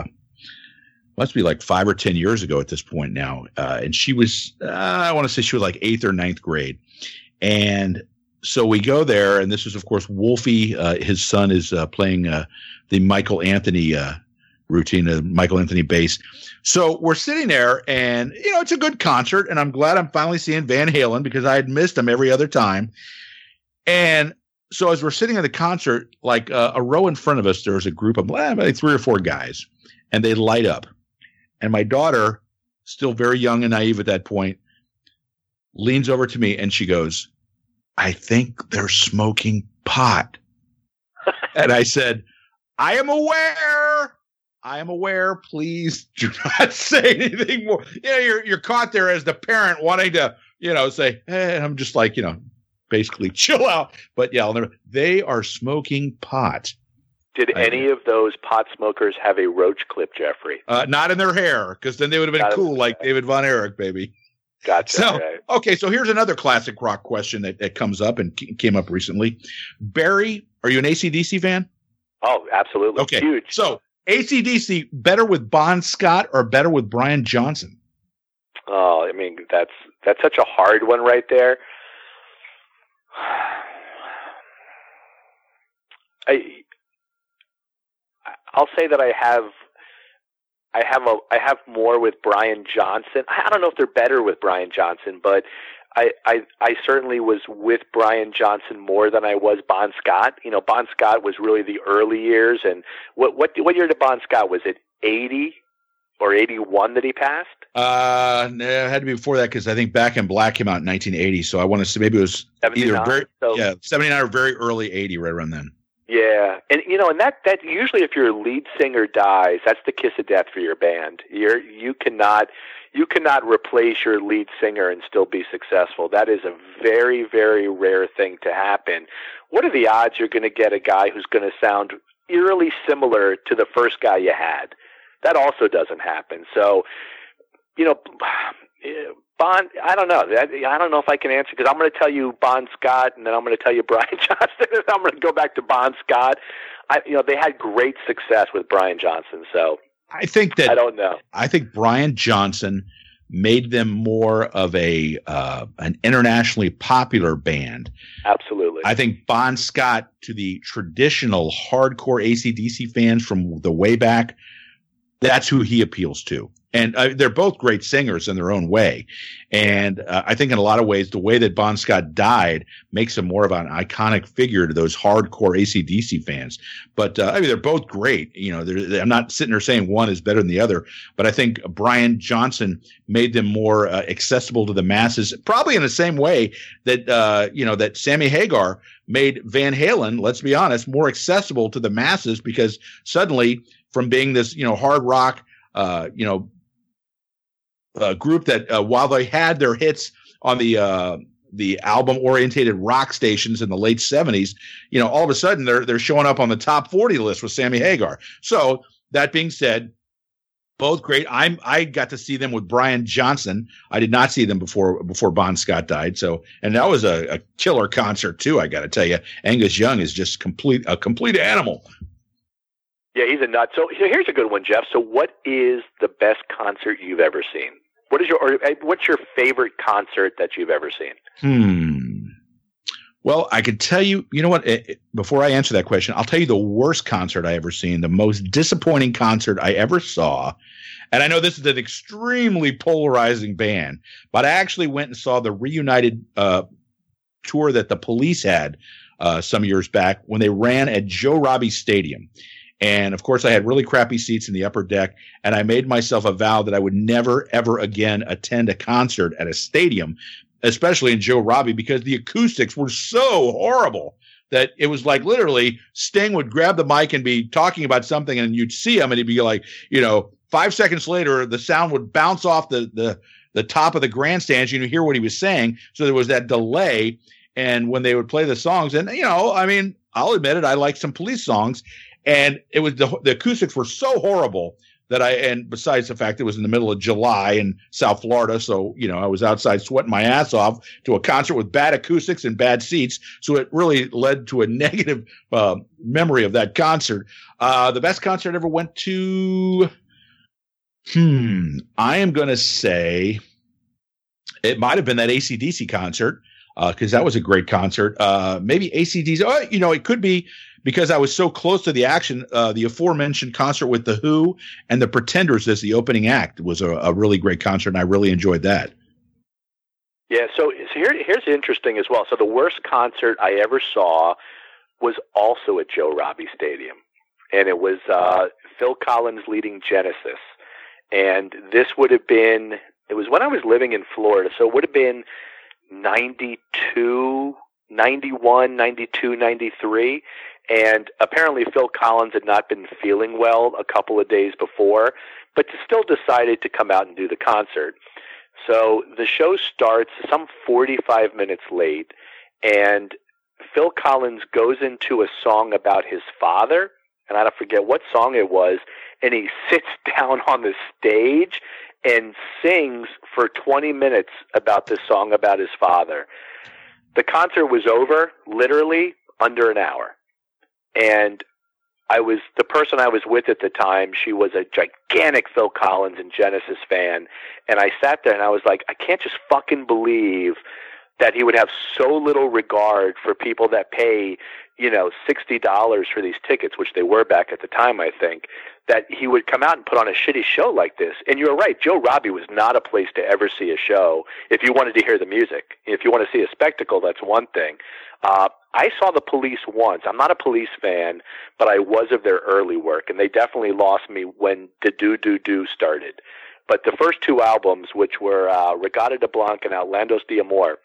Must be like five or ten years ago at this point now. Uh, and she was, uh, I want to say she was like eighth or ninth grade. And so we go there, and this is, of course, Wolfie. Uh, his son is uh, playing uh, the Michael Anthony uh, routine, a Michael Anthony bass. So we're sitting there, and you know it's a good concert, and I'm glad I'm finally seeing Van Halen because I had missed him every other time. And so as we're sitting at the concert, like uh, a row in front of us, there's a group of eh, like three or four guys, and they light up. And my daughter, still very young and naive at that point, leans over to me and she goes, "I think they're smoking pot." And I said, "I am aware. I am aware. Please do not say anything more." Yeah, you're you're caught there as the parent wanting to, you know, say, "Hey," and I'm just like, you know, basically chill out. But yeah, I'll never. They are smoking pot. Did I any of those pot smokers have a roach clip, Jeffrey? Uh, not in their hair, because then they would have been not cool like David Von Erich, baby. Gotcha. So, right. Okay, so here's another classic rock question that, that comes up and came up recently. Barry, are you an A C D C fan? Oh, absolutely. Okay, huge. So A C D C, better with Bon Scott or better with Brian Johnson? Oh, I mean, that's that's such a hard one right there. I I'll say that I have I have a I have more with Brian Johnson. I don't know if they're better with Brian Johnson, but I I, I certainly was with Brian Johnson more than I was Bon Scott. You know, Bon Scott was really the early years, and what what what year did Bon Scott? Was it eighty or eighty-one that he passed? Uh, no, it had to be before that because I think Back in Black came out in nineteen eighty. So I want to say maybe it was either very so, yeah seventy-nine or very early eighty, right around then. Yeah, and you know, and that that usually if your lead singer dies, that's the kiss of death for your band. You're you cannot you cannot replace your lead singer and still be successful. That is a very very rare thing to happen. What are the odds you're going to get a guy who's going to sound eerily similar to the first guy you had? That also doesn't happen. So, you know, Bon, I don't know. I don't know if I can answer because I'm going to tell you Bon Scott, and then I'm going to tell you Brian Johnson, and I'm going to go back to Bon Scott. I, you know, they had great success with Brian Johnson, so I think that I don't know. I think Brian Johnson made them more of a uh, an internationally popular band. Absolutely. I think Bon Scott, to the traditional hardcore A C D C fans from the way back, that's who he appeals to. And uh, they're both great singers in their own way. And uh, I think in a lot of ways, the way that Bon Scott died makes him more of an iconic figure to those hardcore A C D C fans. But uh, I mean, they're both great. You know, they're, I'm not sitting there saying one is better than the other, but I think Brian Johnson made them more uh, accessible to the masses, probably in the same way that, uh, you know, that Sammy Hagar made Van Halen, let's be honest, more accessible to the masses because suddenly from being this, you know, hard rock, uh, you know, Uh, group that uh, while they had their hits on the uh, the album orientated rock stations in the late seventies, you know, all of a sudden they're they're showing up on the top forty list with Sammy Hagar. So that being said, both great. I'm I got to see them with Brian Johnson. I did not see them before before Bon Scott died. So and that was a, a killer concert too. I got to tell you, Angus Young is just complete a complete animal. Yeah, he's a nut. So here's a good one, Jeff. So what is the best concert you've ever seen? What is your or what's your favorite concert that you've ever seen? Hmm. Well, I could tell you, you know what, it, it, before I answer that question, I'll tell you the worst concert I ever seen, the most disappointing concert I ever saw. And I know this is an extremely polarizing band, but I actually went and saw the Reunited uh, tour that the Police had uh, some years back when they ran at Joe Robbie Stadium. And of course, I had really crappy seats in the upper deck, and I made myself a vow that I would never, ever again attend a concert at a stadium, especially in Joe Robbie, because the acoustics were so horrible that it was like literally Sting would grab the mic and be talking about something, and you'd see him, and he'd be like, you know, five seconds later, the sound would bounce off the the the top of the grandstands, you know, hear what he was saying. So there was that delay, and when they would play the songs, and you know, I mean, I'll admit it, I like some Police songs. And it was the, the acoustics were so horrible that I, and besides the fact it was in the middle of July in South Florida. So, you know, I was outside sweating my ass off to a concert with bad acoustics and bad seats. So it really led to a negative uh, memory of that concert. Uh, the best concert I ever went to. Hmm. I am going to say it might've been that A C D C concert. Uh, cause that was a great concert. Uh, maybe A C D C. Oh, you know, it could be, because I was so close to the action. Uh, the aforementioned concert with The Who and the Pretenders as the opening act was a, a really great concert, and I really enjoyed that. Yeah, so, so here, here's interesting as well. So the worst concert I ever saw was also at Joe Robbie Stadium, and it was uh, Phil Collins leading Genesis. And this would have been, it was when I was living in Florida, so it would have been ninety-two, ninety-one, ninety-two, ninety-three. And apparently Phil Collins had not been feeling well a couple of days before, but still decided to come out and do the concert. So the show starts some forty-five minutes late, and Phil Collins goes into a song about his father, and I don't forget what song it was, and he sits down on the stage and sings for twenty minutes about this song about his father. The concert was over literally under an hour. And I was, the person I was with at the time, she was a gigantic Phil Collins and Genesis fan. And I sat there and I was like, I can't just fucking believe that he would have so little regard for people that pay, you know, sixty dollars for these tickets, which they were back at the time, I think, that he would come out and put on a shitty show like this. And you're right, Joe Robbie was not a place to ever see a show if you wanted to hear the music. If you want to see a spectacle, that's one thing. Uh, I saw the Police once. I'm not a Police fan, but I was of their early work, and they definitely lost me when the Do Do Do started. But the first two albums, which were uh, Regata de Blanc and Outlandos de Amor,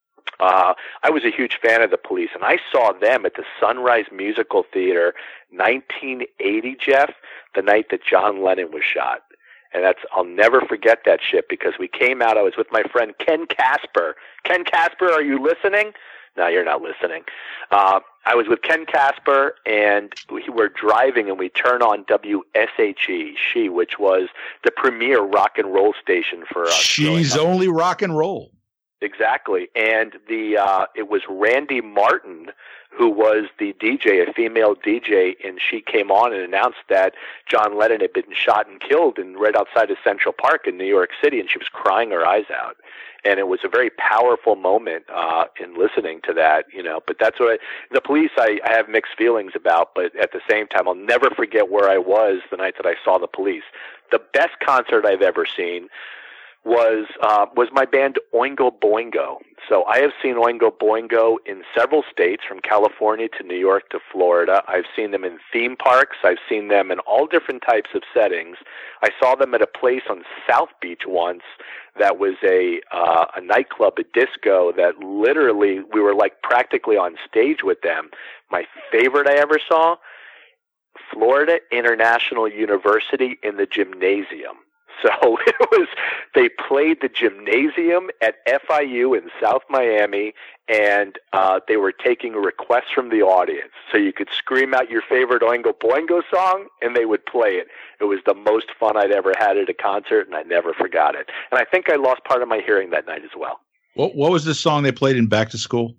Uh, I was a huge fan of the Police, and I saw them at the Sunrise Musical Theater, nineteen eighty, Jeff, the night that John Lennon was shot. And that's, I'll never forget that shit, because we came out, I was with my friend Ken Casper. Ken Casper, are you listening? No, you're not listening. Uh, I was with Ken Casper, and we were driving, and we turned on W S H E, She, which was the premier rock and roll station for us. She's only rock and roll. Exactly. And the uh, it was Randy Martin who was the D J, a female D J, and she came on and announced that John Lennon had been shot and killed in right outside of Central Park in New York City, and she was crying her eyes out. And it was a very powerful moment uh, in listening to that, you know. But that's what I, the Police I, I have mixed feelings about, but at the same time, I'll never forget where I was the night that I saw the Police. The best concert I've ever seen was uh, was my band Oingo Boingo. So I have seen Oingo Boingo in several states, from California to New York to Florida. I've seen them in theme parks. I've seen them in all different types of settings. I saw them at a place on South Beach once that was a uh, a nightclub, a disco, that literally we were like practically on stage with them. My favorite I ever saw, Florida International University in the Gymnasium. So it was, they played the Gymnasium at F I U in South Miami, and uh, they were taking requests from the audience. So you could scream out your favorite Oingo Boingo song, and they would play it. It was the most fun I'd ever had at a concert, and I never forgot it. And I think I lost part of my hearing that night as well. What, what was the song they played in Back to School?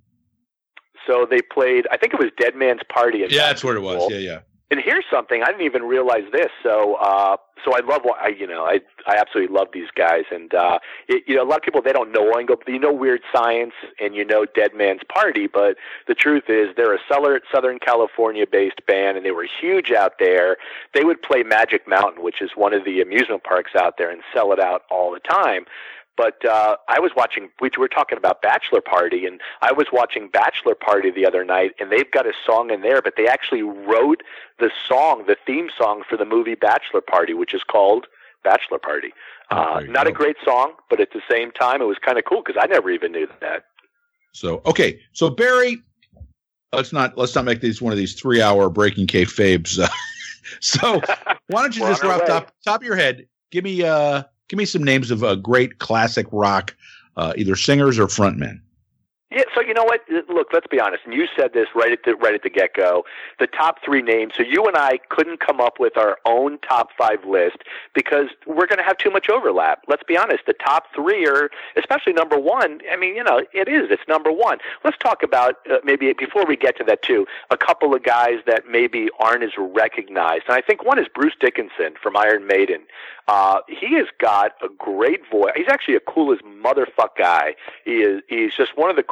So they played, I think it was Dead Man's Party. Yeah, that's what it was. Yeah, yeah. And here's something, I didn't even realize this. So, uh, so I love, I, you know, I, I absolutely love these guys. And, uh, it, you know, a lot of people, they don't know Oingo, you know Weird Science and you know Dead Man's Party, but the truth is they're a Southern California based band, and they were huge out there. They would play Magic Mountain, which is one of the amusement parks out there, and sell it out all the time. But uh, I was watching, we were talking about Bachelor Party, and I was watching Bachelor Party the other night, and they've got a song in there, but they actually wrote the song, the theme song for the movie Bachelor Party, which is called Bachelor Party. Uh, not go. a great song, but at the same time, it was kind of cool because I never even knew that. So, okay. So, Barry, let's not let's not make these one of these three-hour Breaking Kayfabes. Uh, so, why don't you just off top, top of your head, give me uh, – Give me some names of uh, great classic rock, uh, either singers or frontmen. Yeah, so you know what? Look, let's be honest. And you said this right at the right at the get-go. The top three names. So you and I couldn't come up with our own top five list because we're going to have too much overlap. Let's be honest. The top three are, especially number one. I mean, you know, it is. It's number one. Let's talk about uh, maybe before we get to that too, a couple of guys that maybe aren't as recognized. And I think one is Bruce Dickinson from Iron Maiden. Uh, he has got a great voice. He's actually a cool as motherfuck guy. He is. He's just one of the coolest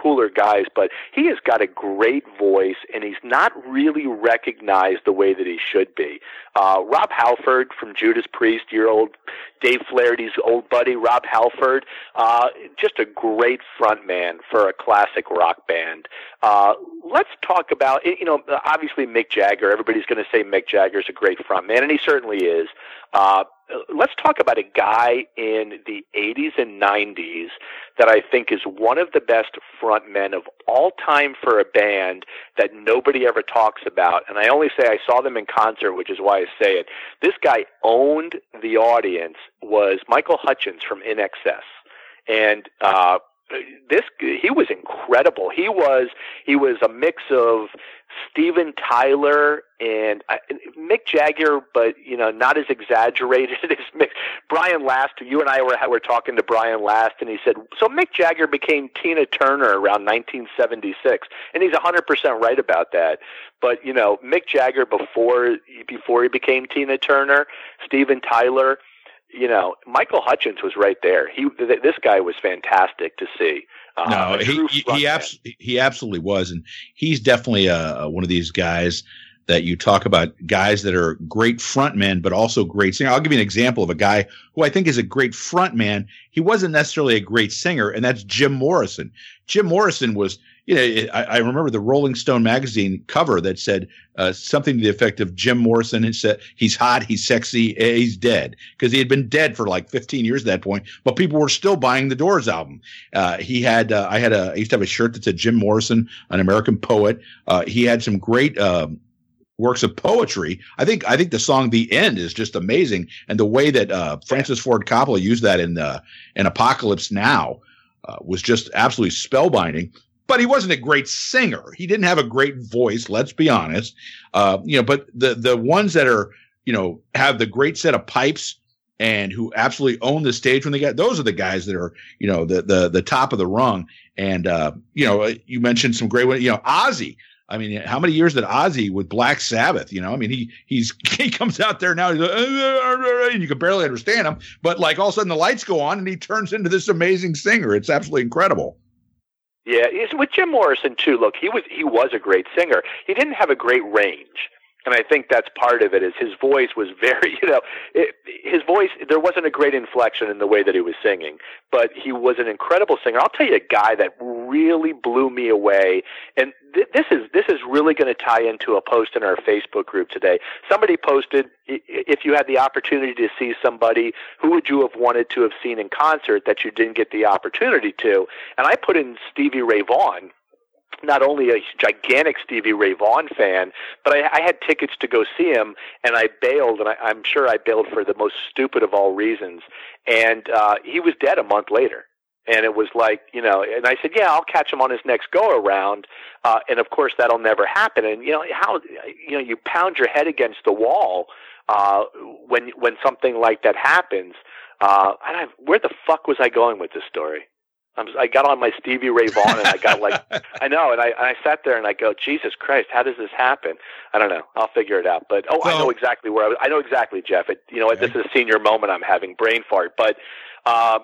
cooler guys, but he has got a great voice, and he's not really recognized the way that he should be. Uh, Rob Halford from Judas Priest, your old Dave Flaherty's old buddy, Rob Halford, uh, just a great frontman for a classic rock band. Uh, let's talk about, you know, obviously Mick Jagger. Everybody's going to say Mick Jagger's a great frontman, and he certainly is. Uh, let's talk about a guy in the eighties and nineties that I think is one of the best frontmen of all time for a band that nobody ever talks about. And I only say I saw them in concert, which is why I say it. This guy owned the audience, was Michael Hutchence from I N X S. And, uh, This he was incredible. He was he was a mix of Steven Tyler and uh, Mick Jagger, but you know, not as exaggerated as Mick. Brian Last, you and I were were talking to Brian Last, and he said, "So Mick Jagger became Tina Turner around nineteen seventy-six," and he's one hundred percent right about that. But you know, Mick Jagger before before he became Tina Turner, Steven Tyler. You know, Michael Hutchence was right there. He, th- this guy was fantastic to see. Uh, no, he he, he, abs- he absolutely was, and he's definitely uh, one of these guys that you talk about, guys that are great frontmen, but also great singer. I'll give you an example of a guy who I think is a great frontman. He wasn't necessarily a great singer, and that's Jim Morrison. Jim Morrison was, you know, I, I remember the Rolling Stone magazine cover that said uh, something to the effect of Jim Morrison. It said, he's hot, he's sexy, he's dead. Because he had been dead for like fifteen years at that point, but people were still buying the Doors album. Uh, he had, uh, I had a, I used to have a shirt that said Jim Morrison, an American poet. Uh, he had some great uh, works of poetry. I think, I think the song "The End" is just amazing. And the way that uh, Francis Ford Coppola used that in, uh, in Apocalypse Now uh, was just absolutely spellbinding. But he wasn't a great singer. He didn't have a great voice, let's be honest. Uh, you know, but the the ones that are, you know, have the great set of pipes and who absolutely own the stage when they get, those are the guys that are, you know, the the the top of the rung. And uh, you know, you mentioned some great ones. You know, Ozzy. I mean, how many years did Ozzy with Black Sabbath? You know, I mean, he he's he comes out there now, he's like, and you can barely understand him. But like all of a sudden the lights go on and he turns into this amazing singer. It's absolutely incredible. Yeah, with Jim Morrison too. Look, he was he was a great singer. He didn't have a great range, and I think that's part of it. Is his voice was very, you know, it, his voice. There wasn't a great inflection in the way that he was singing, but he was an incredible singer. I'll tell you a guy that really blew me away, and th- this is this is really going to tie into a post in our Facebook group today. Somebody posted, if you had the opportunity to see somebody, who would you have wanted to have seen in concert that you didn't get the opportunity to? And I put in Stevie Ray Vaughan. Not only a gigantic Stevie Ray Vaughan fan, but I, I had tickets to go see him, and I bailed, and I, I'm sure I bailed for the most stupid of all reasons. And uh, he was dead a month later. And it was like, you know, and I said, yeah, I'll catch him on his next go around. Uh, and of course, that'll never happen. And, you know, how, you know, you pound your head against the wall uh, when when something like that happens. Uh, and I, where the fuck was I going with this story? I'm, I got on my Stevie Ray Vaughan, and I got like, I know, and I, I sat there and I go, Jesus Christ, how does this happen? I don't know. I'll figure it out. But oh, so, I know exactly where I was. I know exactly, Jeff. It, you know, okay. This is a senior moment. I'm having brain fart, but uh,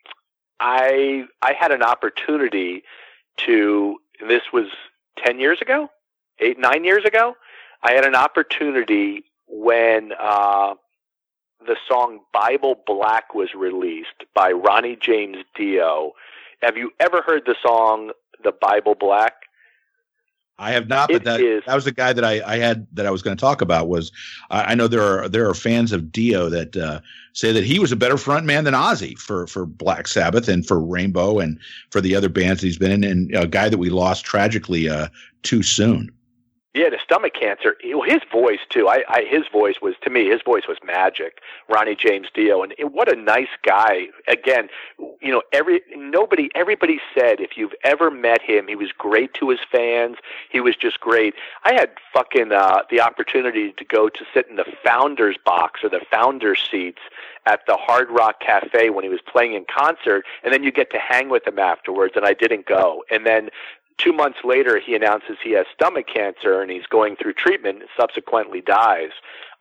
I I had an opportunity to. This was ten years ago, eight nine years ago. I had an opportunity when. Uh, the song Bible Black was released by Ronnie James Dio. Have you ever heard the song The Bible Black? I have not, but that, is, that was the guy that I, I had that I was going to talk about. Was I, I know there are there are fans of Dio that uh, say that he was a better front man than Ozzy for for Black Sabbath and for Rainbow and for the other bands that he's been in, and a guy that we lost tragically uh, too soon. Yeah, the stomach cancer. His voice too. I, I his voice was to me. His voice was magic. Ronnie James Dio, and what a nice guy. Again, you know, every nobody, everybody said if you've ever met him, he was great to his fans. He was just great. I had fucking uh, the opportunity to go to sit in the founders box or the founder seats at the Hard Rock Cafe when he was playing in concert, and then you get to hang with him afterwards. And I didn't go, and then. Two months later, he announces he has stomach cancer and he's going through treatment and subsequently dies.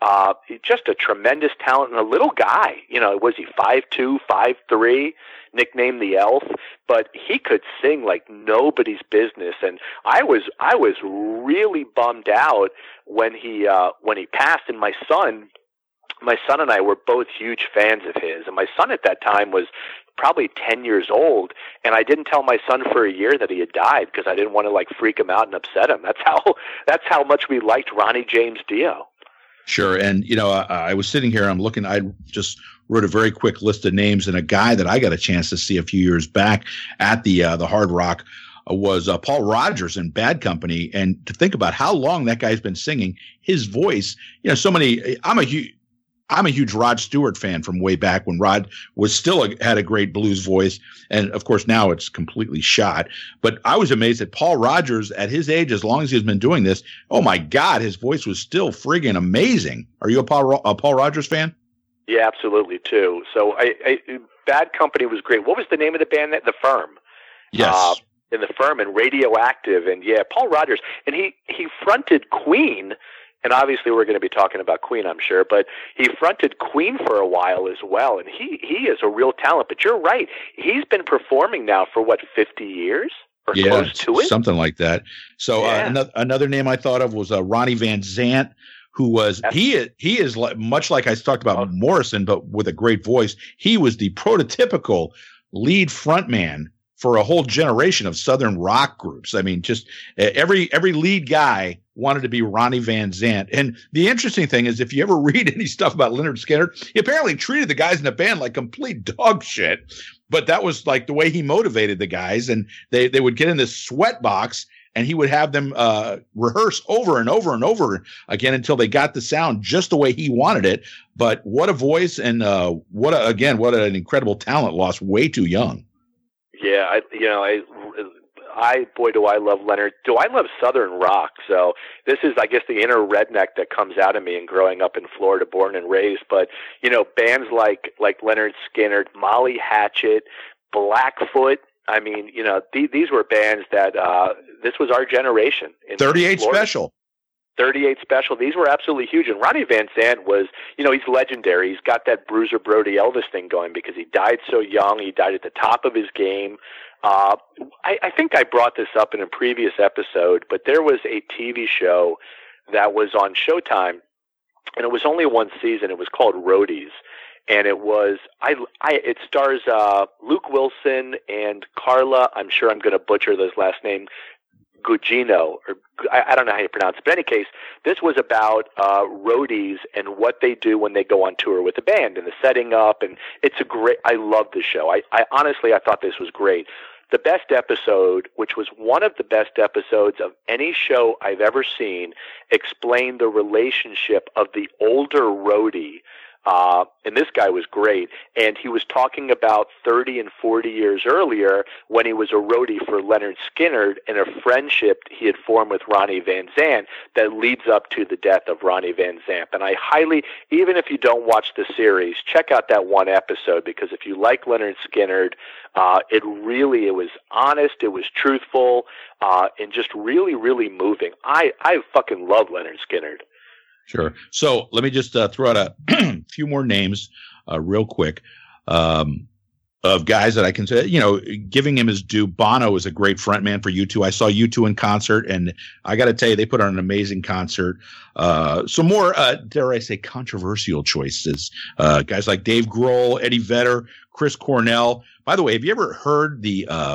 Uh, just a tremendous talent and a little guy. You know, was he five two, five three, nicknamed the Elf? But he could sing like nobody's business. And I was I was really bummed out when he uh, when he passed. And my son, my son and I were both huge fans of his. And my son at that time was probably ten years old, and I didn't tell my son for a year that he had died because I didn't want to like freak him out and upset him. That's how that's how much we liked Ronnie James Dio. Sure, and you know, I, I was sitting here, I'm looking. I just wrote a very quick list of names, and a guy that I got a chance to see a few years back at the uh, the Hard Rock uh, was uh, Paul Rogers in Bad Company. And to think about how long that guy's been singing, his voice, you know, so many. I'm a huge. I'm a huge Rod Stewart fan from way back when Rod was still a, had a great blues voice. And of course, now it's completely shot. But I was amazed that Paul Rogers, at his age, as long as he's been doing this, oh my God, his voice was still friggin' amazing. Are you a Paul, a Paul Rogers fan? Yeah, absolutely, too. So I, I, Bad Company was great. What was the name of the band? That The Firm. Yes. Uh, in The Firm and Radioactive. And yeah, Paul Rogers. And he, he fronted Queen. And obviously we're going to be talking about Queen, I'm sure, but he fronted Queen for a while as well, and he, he is a real talent. But you're right. He's been performing now for, what, fifty years or yeah, close to it? Something like that. So yeah. uh, another, another name I thought of was uh, Ronnie Van Zant, who was – he, he is like, much like I talked about oh. Morrison, but with a great voice. He was the prototypical lead frontman for a whole generation of Southern rock groups. I mean, just uh, every every lead guy wanted to be Ronnie Van Zant. And the interesting thing is, if you ever read any stuff about Lynyrd Skynyrd, he apparently treated the guys in the band like complete dog shit. But that was like the way he motivated the guys. And they, they would get in this sweat box, and he would have them uh, rehearse over and over and over again until they got the sound just the way he wanted it. But what a voice, and uh, what a, again, what an incredible talent, lost way too young. Yeah, I, you know, I, I, boy, do I love Leonard. Do I love Southern rock? So this is, I guess, the inner redneck that comes out of me and growing up in Florida, born and raised. But, you know, bands like, like Lynyrd Skynyrd, Molly Hatchet, Blackfoot. I mean, you know, th- these were bands that, uh, this was our generation. In thirty-eight Florida. Special. thirty-eight Special. These were absolutely huge. And Ronnie Van Zant was, you know, he's legendary. He's got that Bruiser Brody Elvis thing going because he died so young. He died at the top of his game. Uh, I, I think I brought this up in a previous episode, but there was a T V show that was on Showtime, and it was only one season. It was called Roadies. And it was, I, I, it stars uh, Luke Wilson and Carla, I'm sure I'm going to butcher this last name, Gugino, or I, I don't know how you pronounce it, but in any case, this was about uh, roadies and what they do when they go on tour with the band and the setting up, and it's a great, I love the show. I, I honestly, I thought this was great. The best episode, which was one of the best episodes of any show I've ever seen, explained the relationship of the older roadie. Uh, and this guy was great. And he was talking about thirty and forty years earlier when he was a roadie for Lynyrd Skynyrd and a friendship he had formed with Ronnie Van Zant that leads up to the death of Ronnie Van Zant. And I highly, even if you don't watch the series, check out that one episode, because if you like Lynyrd Skynyrd, uh, it really, it was honest, it was truthful, uh, and just really, really moving. I, I fucking love Lynyrd Skynyrd. Sure. So let me just uh, throw out a few more names uh, real quick um, of guys that I can say, you know, giving him his due. Bono is a great frontman for U two. I saw U two in concert, and I got to tell you, they put on an amazing concert. Uh, some more, uh, dare I say, controversial choices. Uh, guys like Dave Grohl, Eddie Vedder, Chris Cornell. By the way, have you ever heard the uh,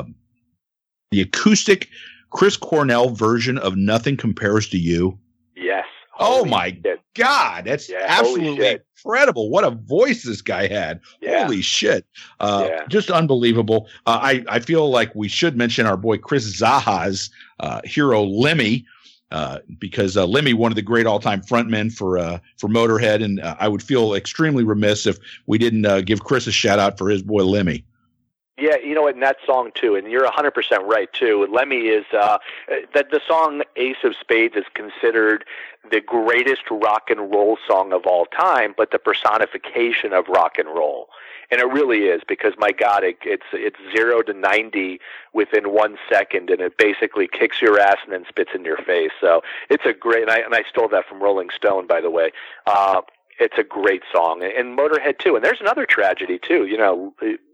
the acoustic Chris Cornell version of Nothing Compares to You? Yes. Oh, Holy my shit. God. That's Yeah, absolutely incredible. What a voice this guy had. Yeah. Holy shit. Uh, Yeah. Just unbelievable. Uh, I, I feel like we should mention our boy Chris Zaha's uh, hero, Lemmy, uh, because uh, Lemmy, one of the great all-time frontmen for uh, for Motorhead, and uh, I would feel extremely remiss if we didn't uh, give Chris a shout-out for his boy Lemmy. Yeah, you know what, in that song, too, and you're one hundred percent right, too. Lemmy is, uh, that the song Ace of Spades is considered the greatest rock and roll song of all time, but the personification of rock and roll. And it really is, because my God, it, it's it's zero to ninety within one second, and it basically kicks your ass and then spits in your face. So it's a great, and I, and I stole that from Rolling Stone, by the way. Uh, it's a great song, and Motorhead too. And there's another tragedy too. You know,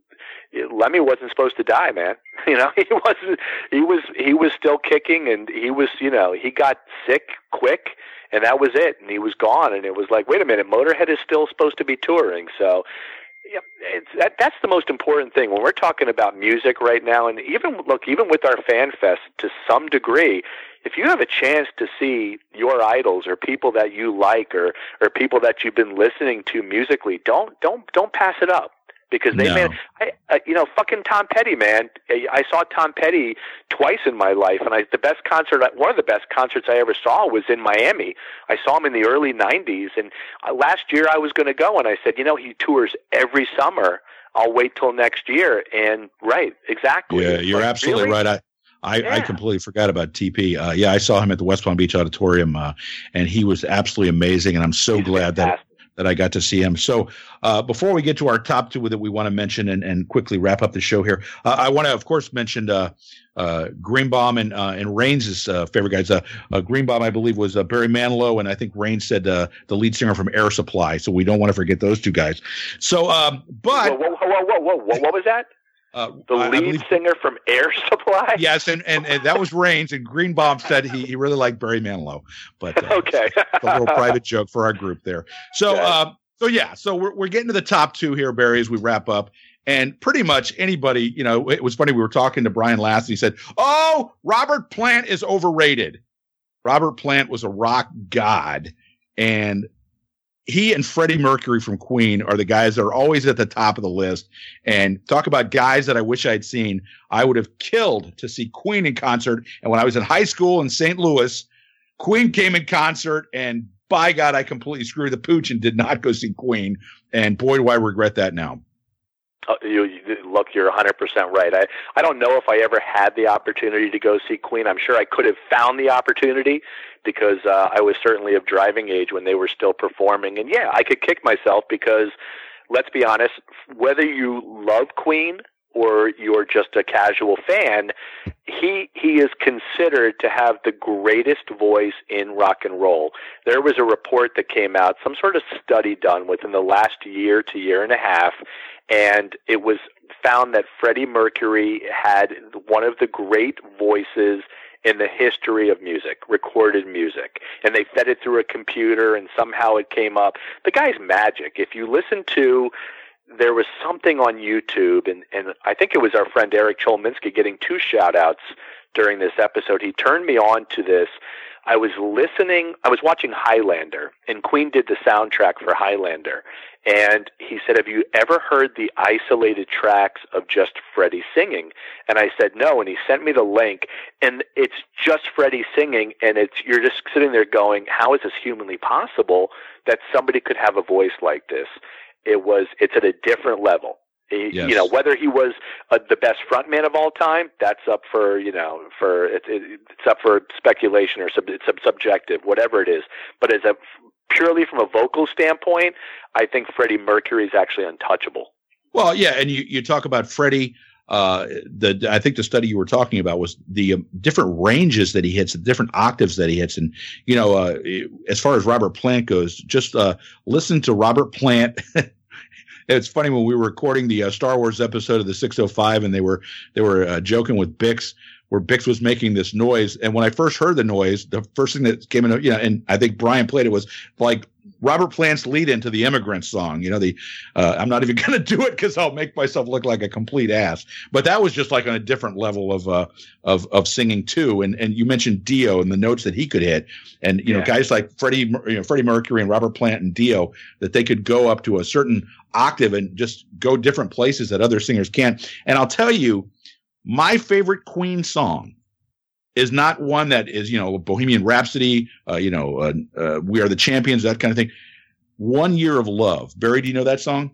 Lemmy wasn't supposed to die, man. You know, he wasn't. He was. He was still kicking, and he was. You know, he got sick quick, and that was it. And he was gone. And it was like, wait a minute, Motorhead is still supposed to be touring. So, yeah, it's, that that's the most important thing when we're talking about music right now. And even look, even with our fan fest, to some degree, if you have a chance to see your idols or people that you like, or or people that you've been listening to musically, don't don't don't pass it up. Because they, no. man, I, uh, you know, fucking Tom Petty, man. I saw Tom Petty twice in my life, and I, the best concert, one of the best concerts I ever saw was in Miami. I saw him in the early nineties, and uh, last year I was going to go, and I said, you know, he tours every summer. I'll wait till next year. And right, exactly. Yeah, you're like, absolutely really? right. I, I, yeah. I completely forgot about T P. Uh, yeah, I saw him at the West Palm Beach Auditorium, uh, and he was absolutely amazing. And I'm so He's glad fantastic. that. that I got to see him. So uh, before we get to our top two that we want to mention and, and quickly wrap up the show here, uh, I want to, of course, mention uh, uh, Greenbaum and uh, and Raines' uh, favorite guys. Uh, uh, Greenbaum, I believe, was uh, Barry Manilow, and I think Raines said uh, the lead singer from Air Supply. So we don't want to forget those two guys. So, um, but whoa, whoa, whoa, whoa, whoa, whoa, what was that? Uh, the I, lead I believe, singer from Air Supply? Yes, and, and, and that was Raines, and Greenbaum said he, he really liked Barry Manilow. But uh, okay. a little private joke for our group there. So, okay. uh, so yeah, so we're we're getting to the top two here, Barry, as we wrap up. And pretty much anybody, you know, it was funny. We were talking to Brian last, and he said, "Oh, Robert Plant is overrated." Robert Plant was a rock god, and he and Freddie Mercury from Queen are the guys that are always at the top of the list. And talk about guys that I wish I'd seen. I would have killed to see Queen in concert. And when I was in high school in Saint Louis, Queen came in concert, and by God, I completely screwed the pooch and did not go see Queen. And boy, do I regret that now. Uh, you, you, look, you're one hundred percent right. I, I don't know if I ever had the opportunity to go see Queen. I'm sure I could have found the opportunity, because uh, I was certainly of driving age when they were still performing. And yeah, I could kick myself because, let's be honest, whether you love Queen or you're just a casual fan, he he is considered to have the greatest voice in rock and roll. There was a report that came out, some sort of study done within the last year to year and a half, and it was found that Freddie Mercury had one of the great voices in the history of music, recorded music. And they fed it through a computer, and somehow it came up. The guy's magic. If you listen to, there was something on YouTube, and, and I think it was our friend Eric Cholminsky getting two shout-outs during this episode. He turned me on to this. I was listening, I was watching Highlander, and Queen did the soundtrack for Highlander. And he said, have you ever heard the isolated tracks of just Freddie singing? And I said, no. And he sent me the link, and it's just Freddie singing, and it's you're just sitting there going, how is this humanly possible that somebody could have a voice like this? It was, it's at a different level. He, yes. You know, whether he was uh, the best frontman of all time, that's up for, you know, for, it, it, it's up for speculation, or sub, it's sub, subjective, whatever it is. But as a, purely from a vocal standpoint, I think Freddie Mercury is actually untouchable. Well, yeah. And you, you talk about Freddie, uh, the, I think the study you were talking about was the um, different ranges that he hits, the different octaves that he hits. And, you know, uh, as far as Robert Plant goes, just uh, listen to Robert Plant. It's funny, when we were recording the uh, Star Wars episode of the six oh five, and they were they were uh, joking with Bix, where Bix was making this noise. And when I first heard the noise, the first thing that came in, you know, and I think Brian played it, was like Robert Plant's lead into the Immigrant Song. You know, the uh, I'm not even going to do it because I'll make myself look like a complete ass. But that was just like on a different level of uh, of of singing too. And and you mentioned Dio and the notes that he could hit, and you yeah. know, guys like Freddie, you know, Freddie Mercury and Robert Plant and Dio, that they could go up to a certain octave and just go different places that other singers can't. And I'll tell you, my favorite Queen song is not one that is, you know, Bohemian Rhapsody, uh, you know, uh, uh, We Are the Champions, that kind of thing. One Year of Love. Barry, do you know that song?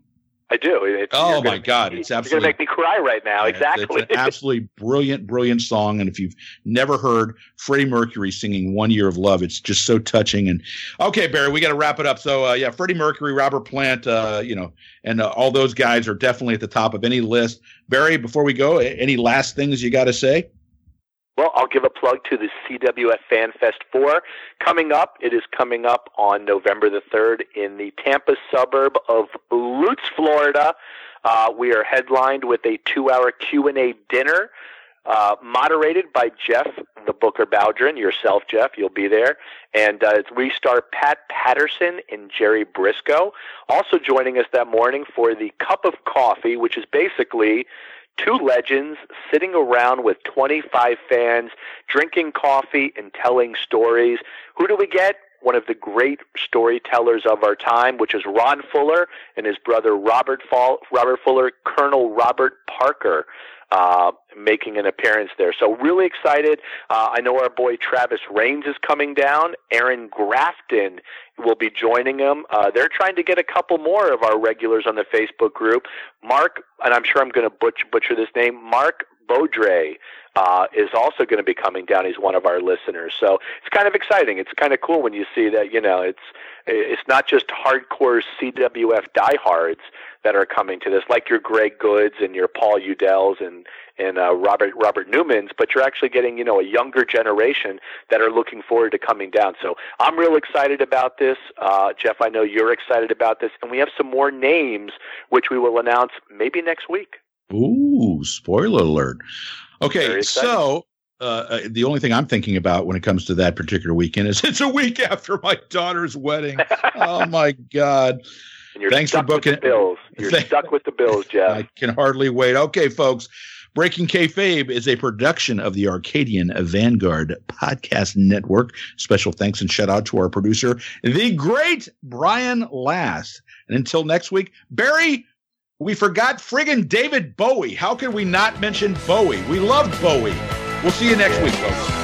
I do. It's, oh my gonna, God! It's absolutely going to make me cry right now. Yeah, exactly. It's an absolutely brilliant, brilliant song. And if you've never heard Freddie Mercury singing "One Year of Love," it's just so touching. And okay, Barry, we got to wrap it up. So uh, yeah, Freddie Mercury, Robert Plant, uh, you know, and uh, all those guys are definitely at the top of any list. Barry, before we go, any last things you got to say? Well, I'll give a plug to the C W F Fan Fest four coming up. It is coming up on November the third in the Tampa suburb of Lutz, Florida. Uh, we are headlined with a two-hour Q and A dinner uh, moderated by Jeff, the Booker Bowdrin, yourself, Jeff. You'll be there. And uh, we star Pat Patterson and Jerry Briscoe. Also joining us that morning for the Cup of Coffee, which is basically two legends sitting around with twenty-five fans, drinking coffee and telling stories. Who do we get? One of the great storytellers of our time, which is Ron Fuller and his brother Robert Fall, Robert Fuller, Colonel Robert Parker, uh, making an appearance there. So really excited. Uh, I know our boy Travis Raines is coming down. Aaron Grafton will be joining him. Uh, they're trying to get a couple more of our regulars on the Facebook group. Mark, and I'm sure I'm going to butcher, butcher this name, Mark Baudry uh, is also going to be coming down. He's one of our listeners. So it's kind of exciting. It's kind of cool when you see that, you know, it's it's not just hardcore C W F diehards that are coming to this, like your Greg Goods and your Paul Udells and and uh, Robert Robert Newmans, but you're actually getting, you know, a younger generation that are looking forward to coming down. So I'm real excited about this. Uh, Jeff, I know you're excited about this, and we have some more names, which we will announce maybe next week. Ooh, spoiler alert. Okay, so uh, the only thing I'm thinking about when it comes to that particular weekend is it's a week after my daughter's wedding. Oh, my God. And you're Thanks stuck for booking with the Bills. You're Thank- stuck with the Bills, Jeff. I can hardly wait. Okay, folks. Breaking Kayfabe is a production of the Arcadian Vanguard Podcast Network. Special thanks and shout out to our producer, the great Brian Last. And until next week, Barry, we forgot friggin' David Bowie. How could we not mention Bowie? We love Bowie. We'll see you next week, folks.